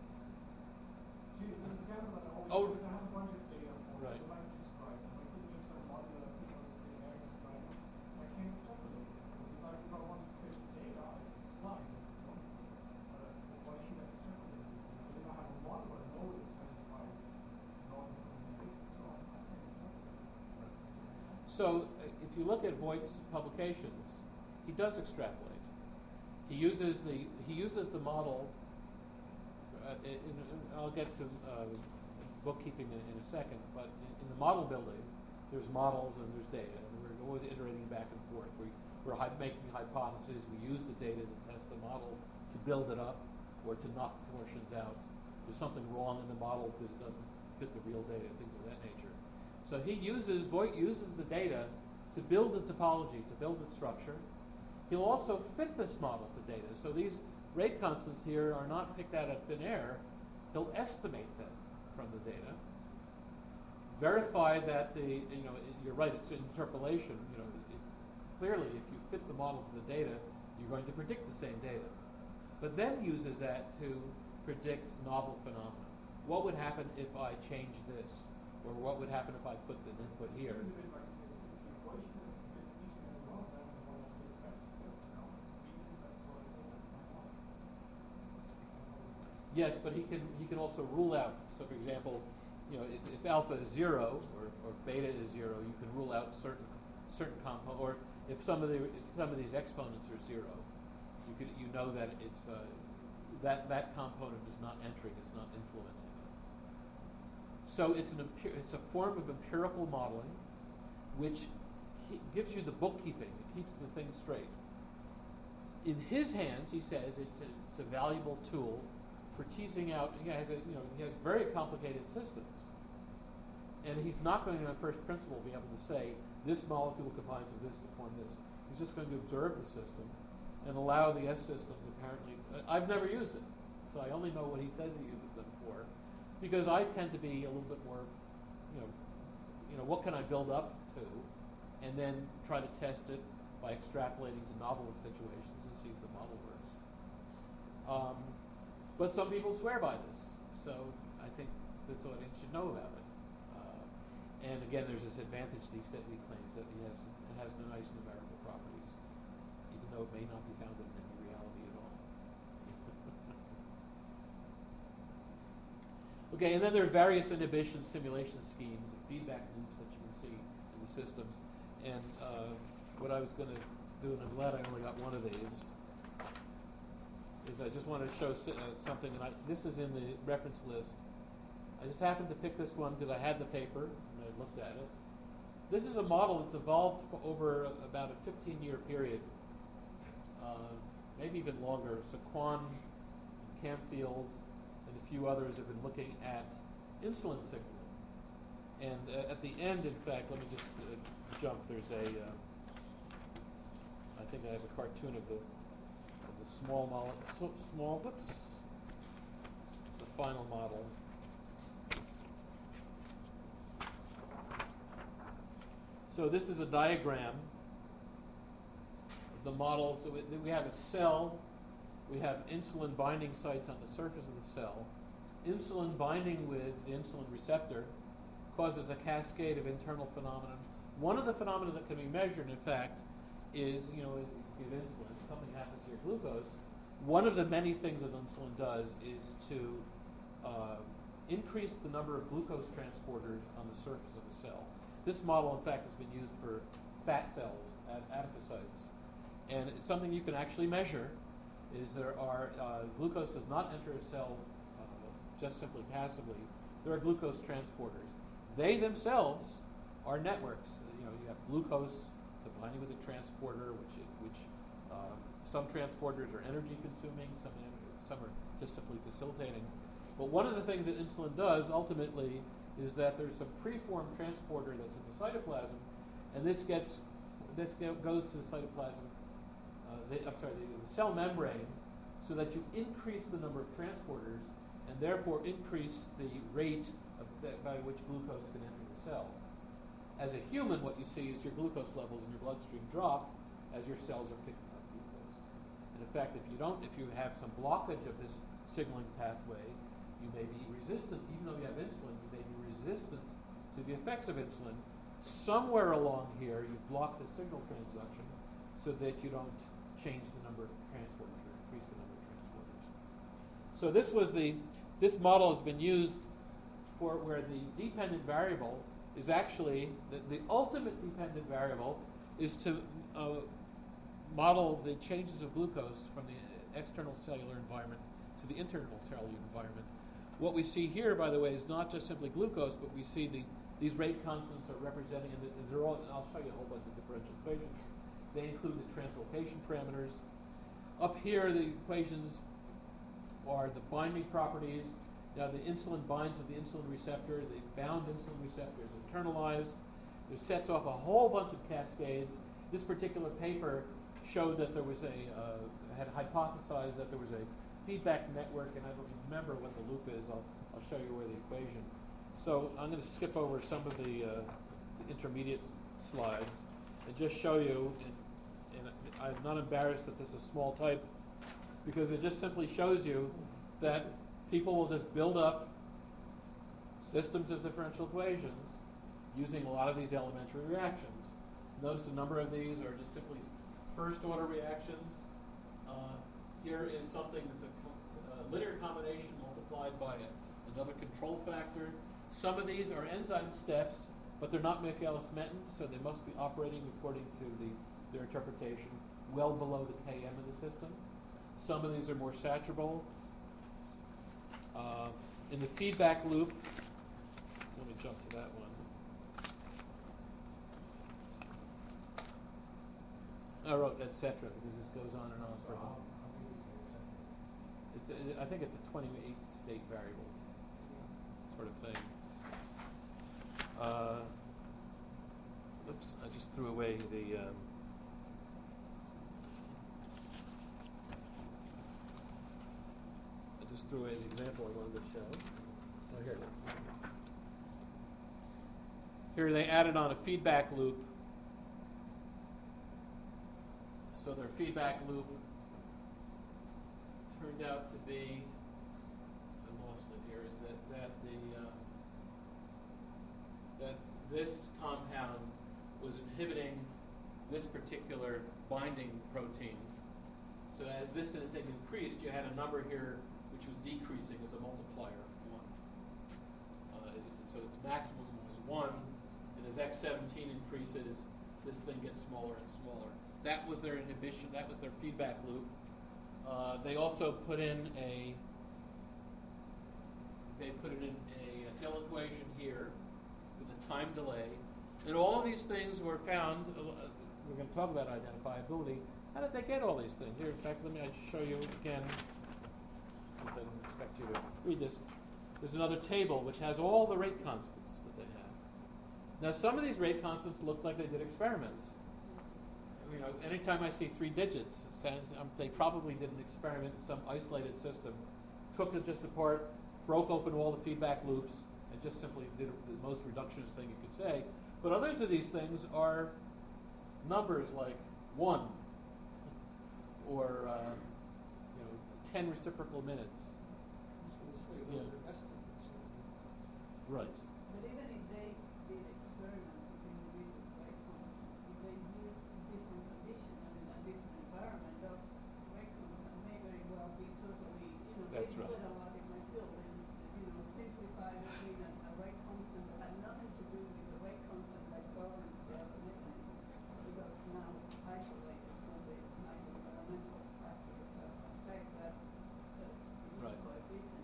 See, the example that I always Oh. do is I have a bunch of data points Right. that I like to describe, and I could make some model that I put on the area describe, I can't extrapolate it. Because if I, if I want to fit the data, I can explain it. So, uh, why should I extrapolate this? But if I have a model, I know it satisfies laws of communication, so I, I can't extrapolate. So uh, if you look at Voigt's publications, he does extrapolate. He uses the he uses the model. Uh, in, in, I'll get to uh, bookkeeping in, in a second, but in, in the model building, there's models and there's data, and we're always iterating back and forth. We, we're hy- making hypotheses. We use the data to test the model to build it up or to knock portions out. There's something wrong in the model because it doesn't fit the real data, things of that nature. So he uses, Voigt uses the data to build the topology, to build the structure. He'll also fit this model to data. So these rate constants here are not picked out of thin air. He'll estimate them from the data. Verify that the, you know, you're right, it's interpolation. You know, it, clearly if you fit the model to the data, you're going to predict the same data. But then uses that to predict novel phenomena. What would happen if I change this? Or what would happen if I put an input here? It seems a bit like this, if the equation fits each and every one of them, then one also expects this, you know, it's being that's what I think, that's my point. Yes, but he can he can also rule out. So, for example, you know, if, if alpha is zero or, or beta is zero, you can rule out certain certain component. Or if some of the if some of these exponents are zero, you could you know that it's uh, that that component is not entering, it's not influencing it. So it's an empir- it's a form of empirical modeling, which ke- gives you the bookkeeping. It keeps the thing straight. In his hands, he says it's a, it's a valuable tool for teasing out. He has a, you know he has very complicated systems, and he's not going to, on first principle, be able to say this molecule combines with this to form this. He's just going to observe the system and allow the S systems. Apparently, uh, I've never used it, so I only know what he says he uses them for, because I tend to be a little bit more, you know, you know, what can I build up to, and then try to test it by extrapolating to novel situations and see if the model works. Um, But some people swear by this, so I think this audience should know about it. Uh, and again, there's this advantage that he said he claims that he has it has no nice numerical properties, even though it may not be founded in any reality at all. Okay, and then there are various inhibition simulation schemes and feedback loops that you can see in the systems. And uh, what I was going to do, and I'm glad I only got one of these, is I just want to show si- uh, something, and I, this is in the reference list. I just happened to pick this one because I had the paper and I looked at it. This is a model that's evolved for over a, about a fifteen-year period, uh, maybe even longer. So Kwan, Camfield, and a few others have been looking at insulin signaling. And uh, at the end, in fact, let me just uh, jump. There's a, uh, I think I have a cartoon of the, of the small, mole, so, small, whoops, final model. So this is a diagram of the model. So we, we have a cell. We have insulin binding sites on the surface of the cell. Insulin binding with the insulin receptor causes a cascade of internal phenomena. One of the phenomena that can be measured, in fact, is, you know, if you give insulin, something happens to your glucose. One of the many things that insulin does is to uh, increase the number of glucose transporters on the surface of the cell. This model, in fact, has been used for fat cells, ad- adipocytes. And it's something you can actually measure, is there are, uh, glucose does not enter a cell uh, just simply passively. There are glucose transporters. They themselves are networks. You know, you have glucose combining with a transporter, which, which uh, some transporters are energy consuming, some, some are just simply facilitating. But one of the things that insulin does ultimately is that there's a preformed transporter that's in the cytoplasm, and this gets this go, goes to the cytoplasm, uh, the, I'm sorry, the, the cell membrane, so that you increase the number of transporters, and therefore increase the rate of th- by which glucose can enter the cell. As a human, what you see is your glucose levels in your bloodstream drop as your cells are picking up glucose. And in fact, if you don't, if you have some blockage of this signaling pathway, you may be resistant, even though you have insulin, you may be resistant to the effects of insulin. Somewhere along here, you block the signal transduction so that you don't change the number of transporters or increase the number of transporters. So this was the, this model has been used for where the dependent variable is actually, the, the ultimate dependent variable is to uh, model the changes of glucose from the external cellular environment to the internal cellular environment. What we see here, by the way, is not just simply glucose, but we see the these rate constants are representing, and they're all, I'll show you a whole bunch of differential equations. They include the translocation parameters. Up here, the equations are the binding properties. Now, the insulin binds with the insulin receptor. The bound insulin receptor is internalized. It sets off a whole bunch of cascades. This particular paper showed that there was a, uh, had hypothesized that there was a feedback network, and I don't remember what the loop is. I'll, I'll show you where the equation. So I'm going to skip over some of the, uh, the intermediate slides and just show you, and, and I'm not embarrassed that this is small type, because it just simply shows you that people will just build up systems of differential equations using a lot of these elementary reactions. Notice a number of these are just simply first order reactions. Uh, here is something that's a co- uh, linear combination multiplied by a, another control factor. Some of these are enzyme steps, but they're not Michaelis-Menten, so they must be operating according to the, their interpretation well below the K M of the system. Some of these are more saturable. Uh, in the feedback loop, let me jump to that one. I wrote et cetera because this goes on and on for a while. It's a, I think it's a twenty-eight state variable sort of thing. Uh, oops, I just threw away the. Um, I just threw away the example I wanted to show. Oh, here it is. Here they added on a feedback loop. So their feedback loop turned out to be, I lost it here, is that, that the uh, that this compound was inhibiting this particular binding protein. So as this thing increased, you had a number here which was decreasing as a multiplier of one. Uh, so its maximum was one, and as X seventeen increases, this thing gets smaller and smaller. That was their inhibition, that was their feedback loop. Uh, they also put in a, they put it in a Hill equation here with a time delay. And all of these things were found, uh, we're going to talk about identifiability. How did they get all these things? Here, in fact, let me show you again, since I didn't expect you to read this. There's another table which has all the rate constants that they have. Now, some of these rate constants look like they did experiments. You know, anytime I see three digits, it says, um, they probably did an experiment in some isolated system, took it just apart, broke open all the feedback loops and just simply did the most reductionist thing you could say. But others of these things are numbers like one or uh, you know ten reciprocal minutes. I was going to say, Yeah. those are estimates. Right. But even if they did experiment with individual rate constants, if they use different conditions and in a different environment, those rate constants may very well be totally, you know, That's they do right. it a lot in my field, and, you know, simplify between a, a rate constant that had nothing to do with the rate constant that governs the other mechanism, because now it's isolated from the microenvironmental factors that affect that, that Right. coefficient.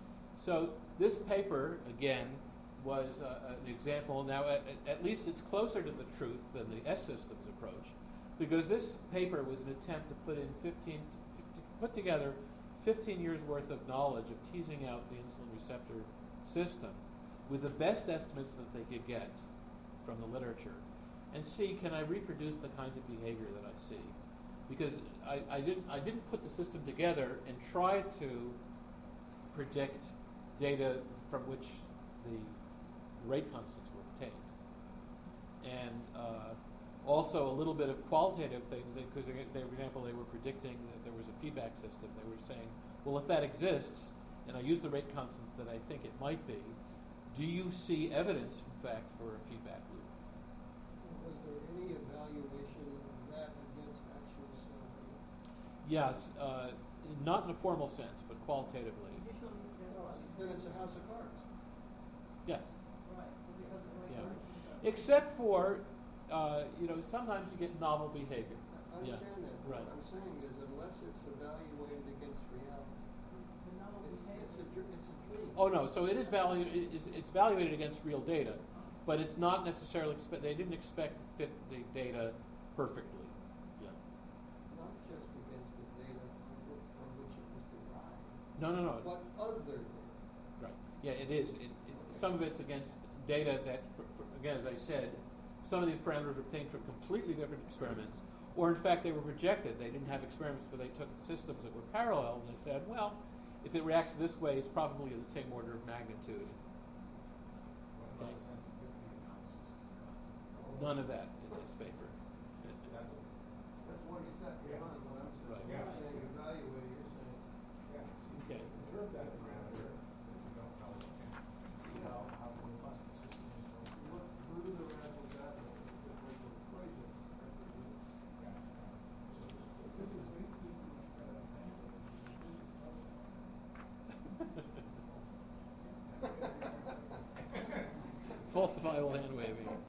So this paper, again, was uh, an example. Now, at, at least it's closer to the truth than the S-systems approach, because this paper was an attempt to put in fifteen, to put together fifteen years worth of knowledge of teasing out the insulin receptor system with the best estimates that they could get from the literature, and see, can I reproduce the kinds of behavior that I see? Because I, I didn't I didn't put the system together and try to predict data from which the rate constants were obtained. And uh, also a little bit of qualitative things, because, for example, they were predicting that there was a feedback system. They were saying, well, if that exists, and I use the rate constants that I think it might be, do you see evidence, in fact, for a feedback loop? Was there any evaluation of that against actual cell data? Yes, uh, not in a formal sense, but qualitatively. Usually it's just Well, like, then it's a house of cards. Yes. right, because the rate Yeah. constants are. Except for, uh, you know, sometimes you get novel behavior. I Yeah, understand that. right. What I'm saying is unless it's evaluated against reality, The novel it's, it's, a, behavior. dr- it's a dream. Oh no, so it is valu- it is, it's evaluated against real data, but it's not necessarily, expe- they didn't expect to fit the data perfectly. Yeah. Not just against the data from wh- from which it was derived, No, no, no. but other data. Right. Yeah, it is. It, it, some of it's against data that, for, for, again, as I said, some of these parameters were obtained from completely different experiments, or in fact they were projected. They didn't have experiments, but they took systems that were parallel, and they said, well, if it reacts this way, it's probably of the same order of magnitude. What about Okay. sensitivity analysis? None of that in this paper. That's, That's one step beyond what I'm saying. Right. You're Yeah. saying evaluate, you're saying, yeah, so Okay. you can perturb that parameter, but you don't know, see how, how robust the system is. you look through the radical data, the differential equations. Yeah. So This is way too much better than this is Falsifiable hand waving.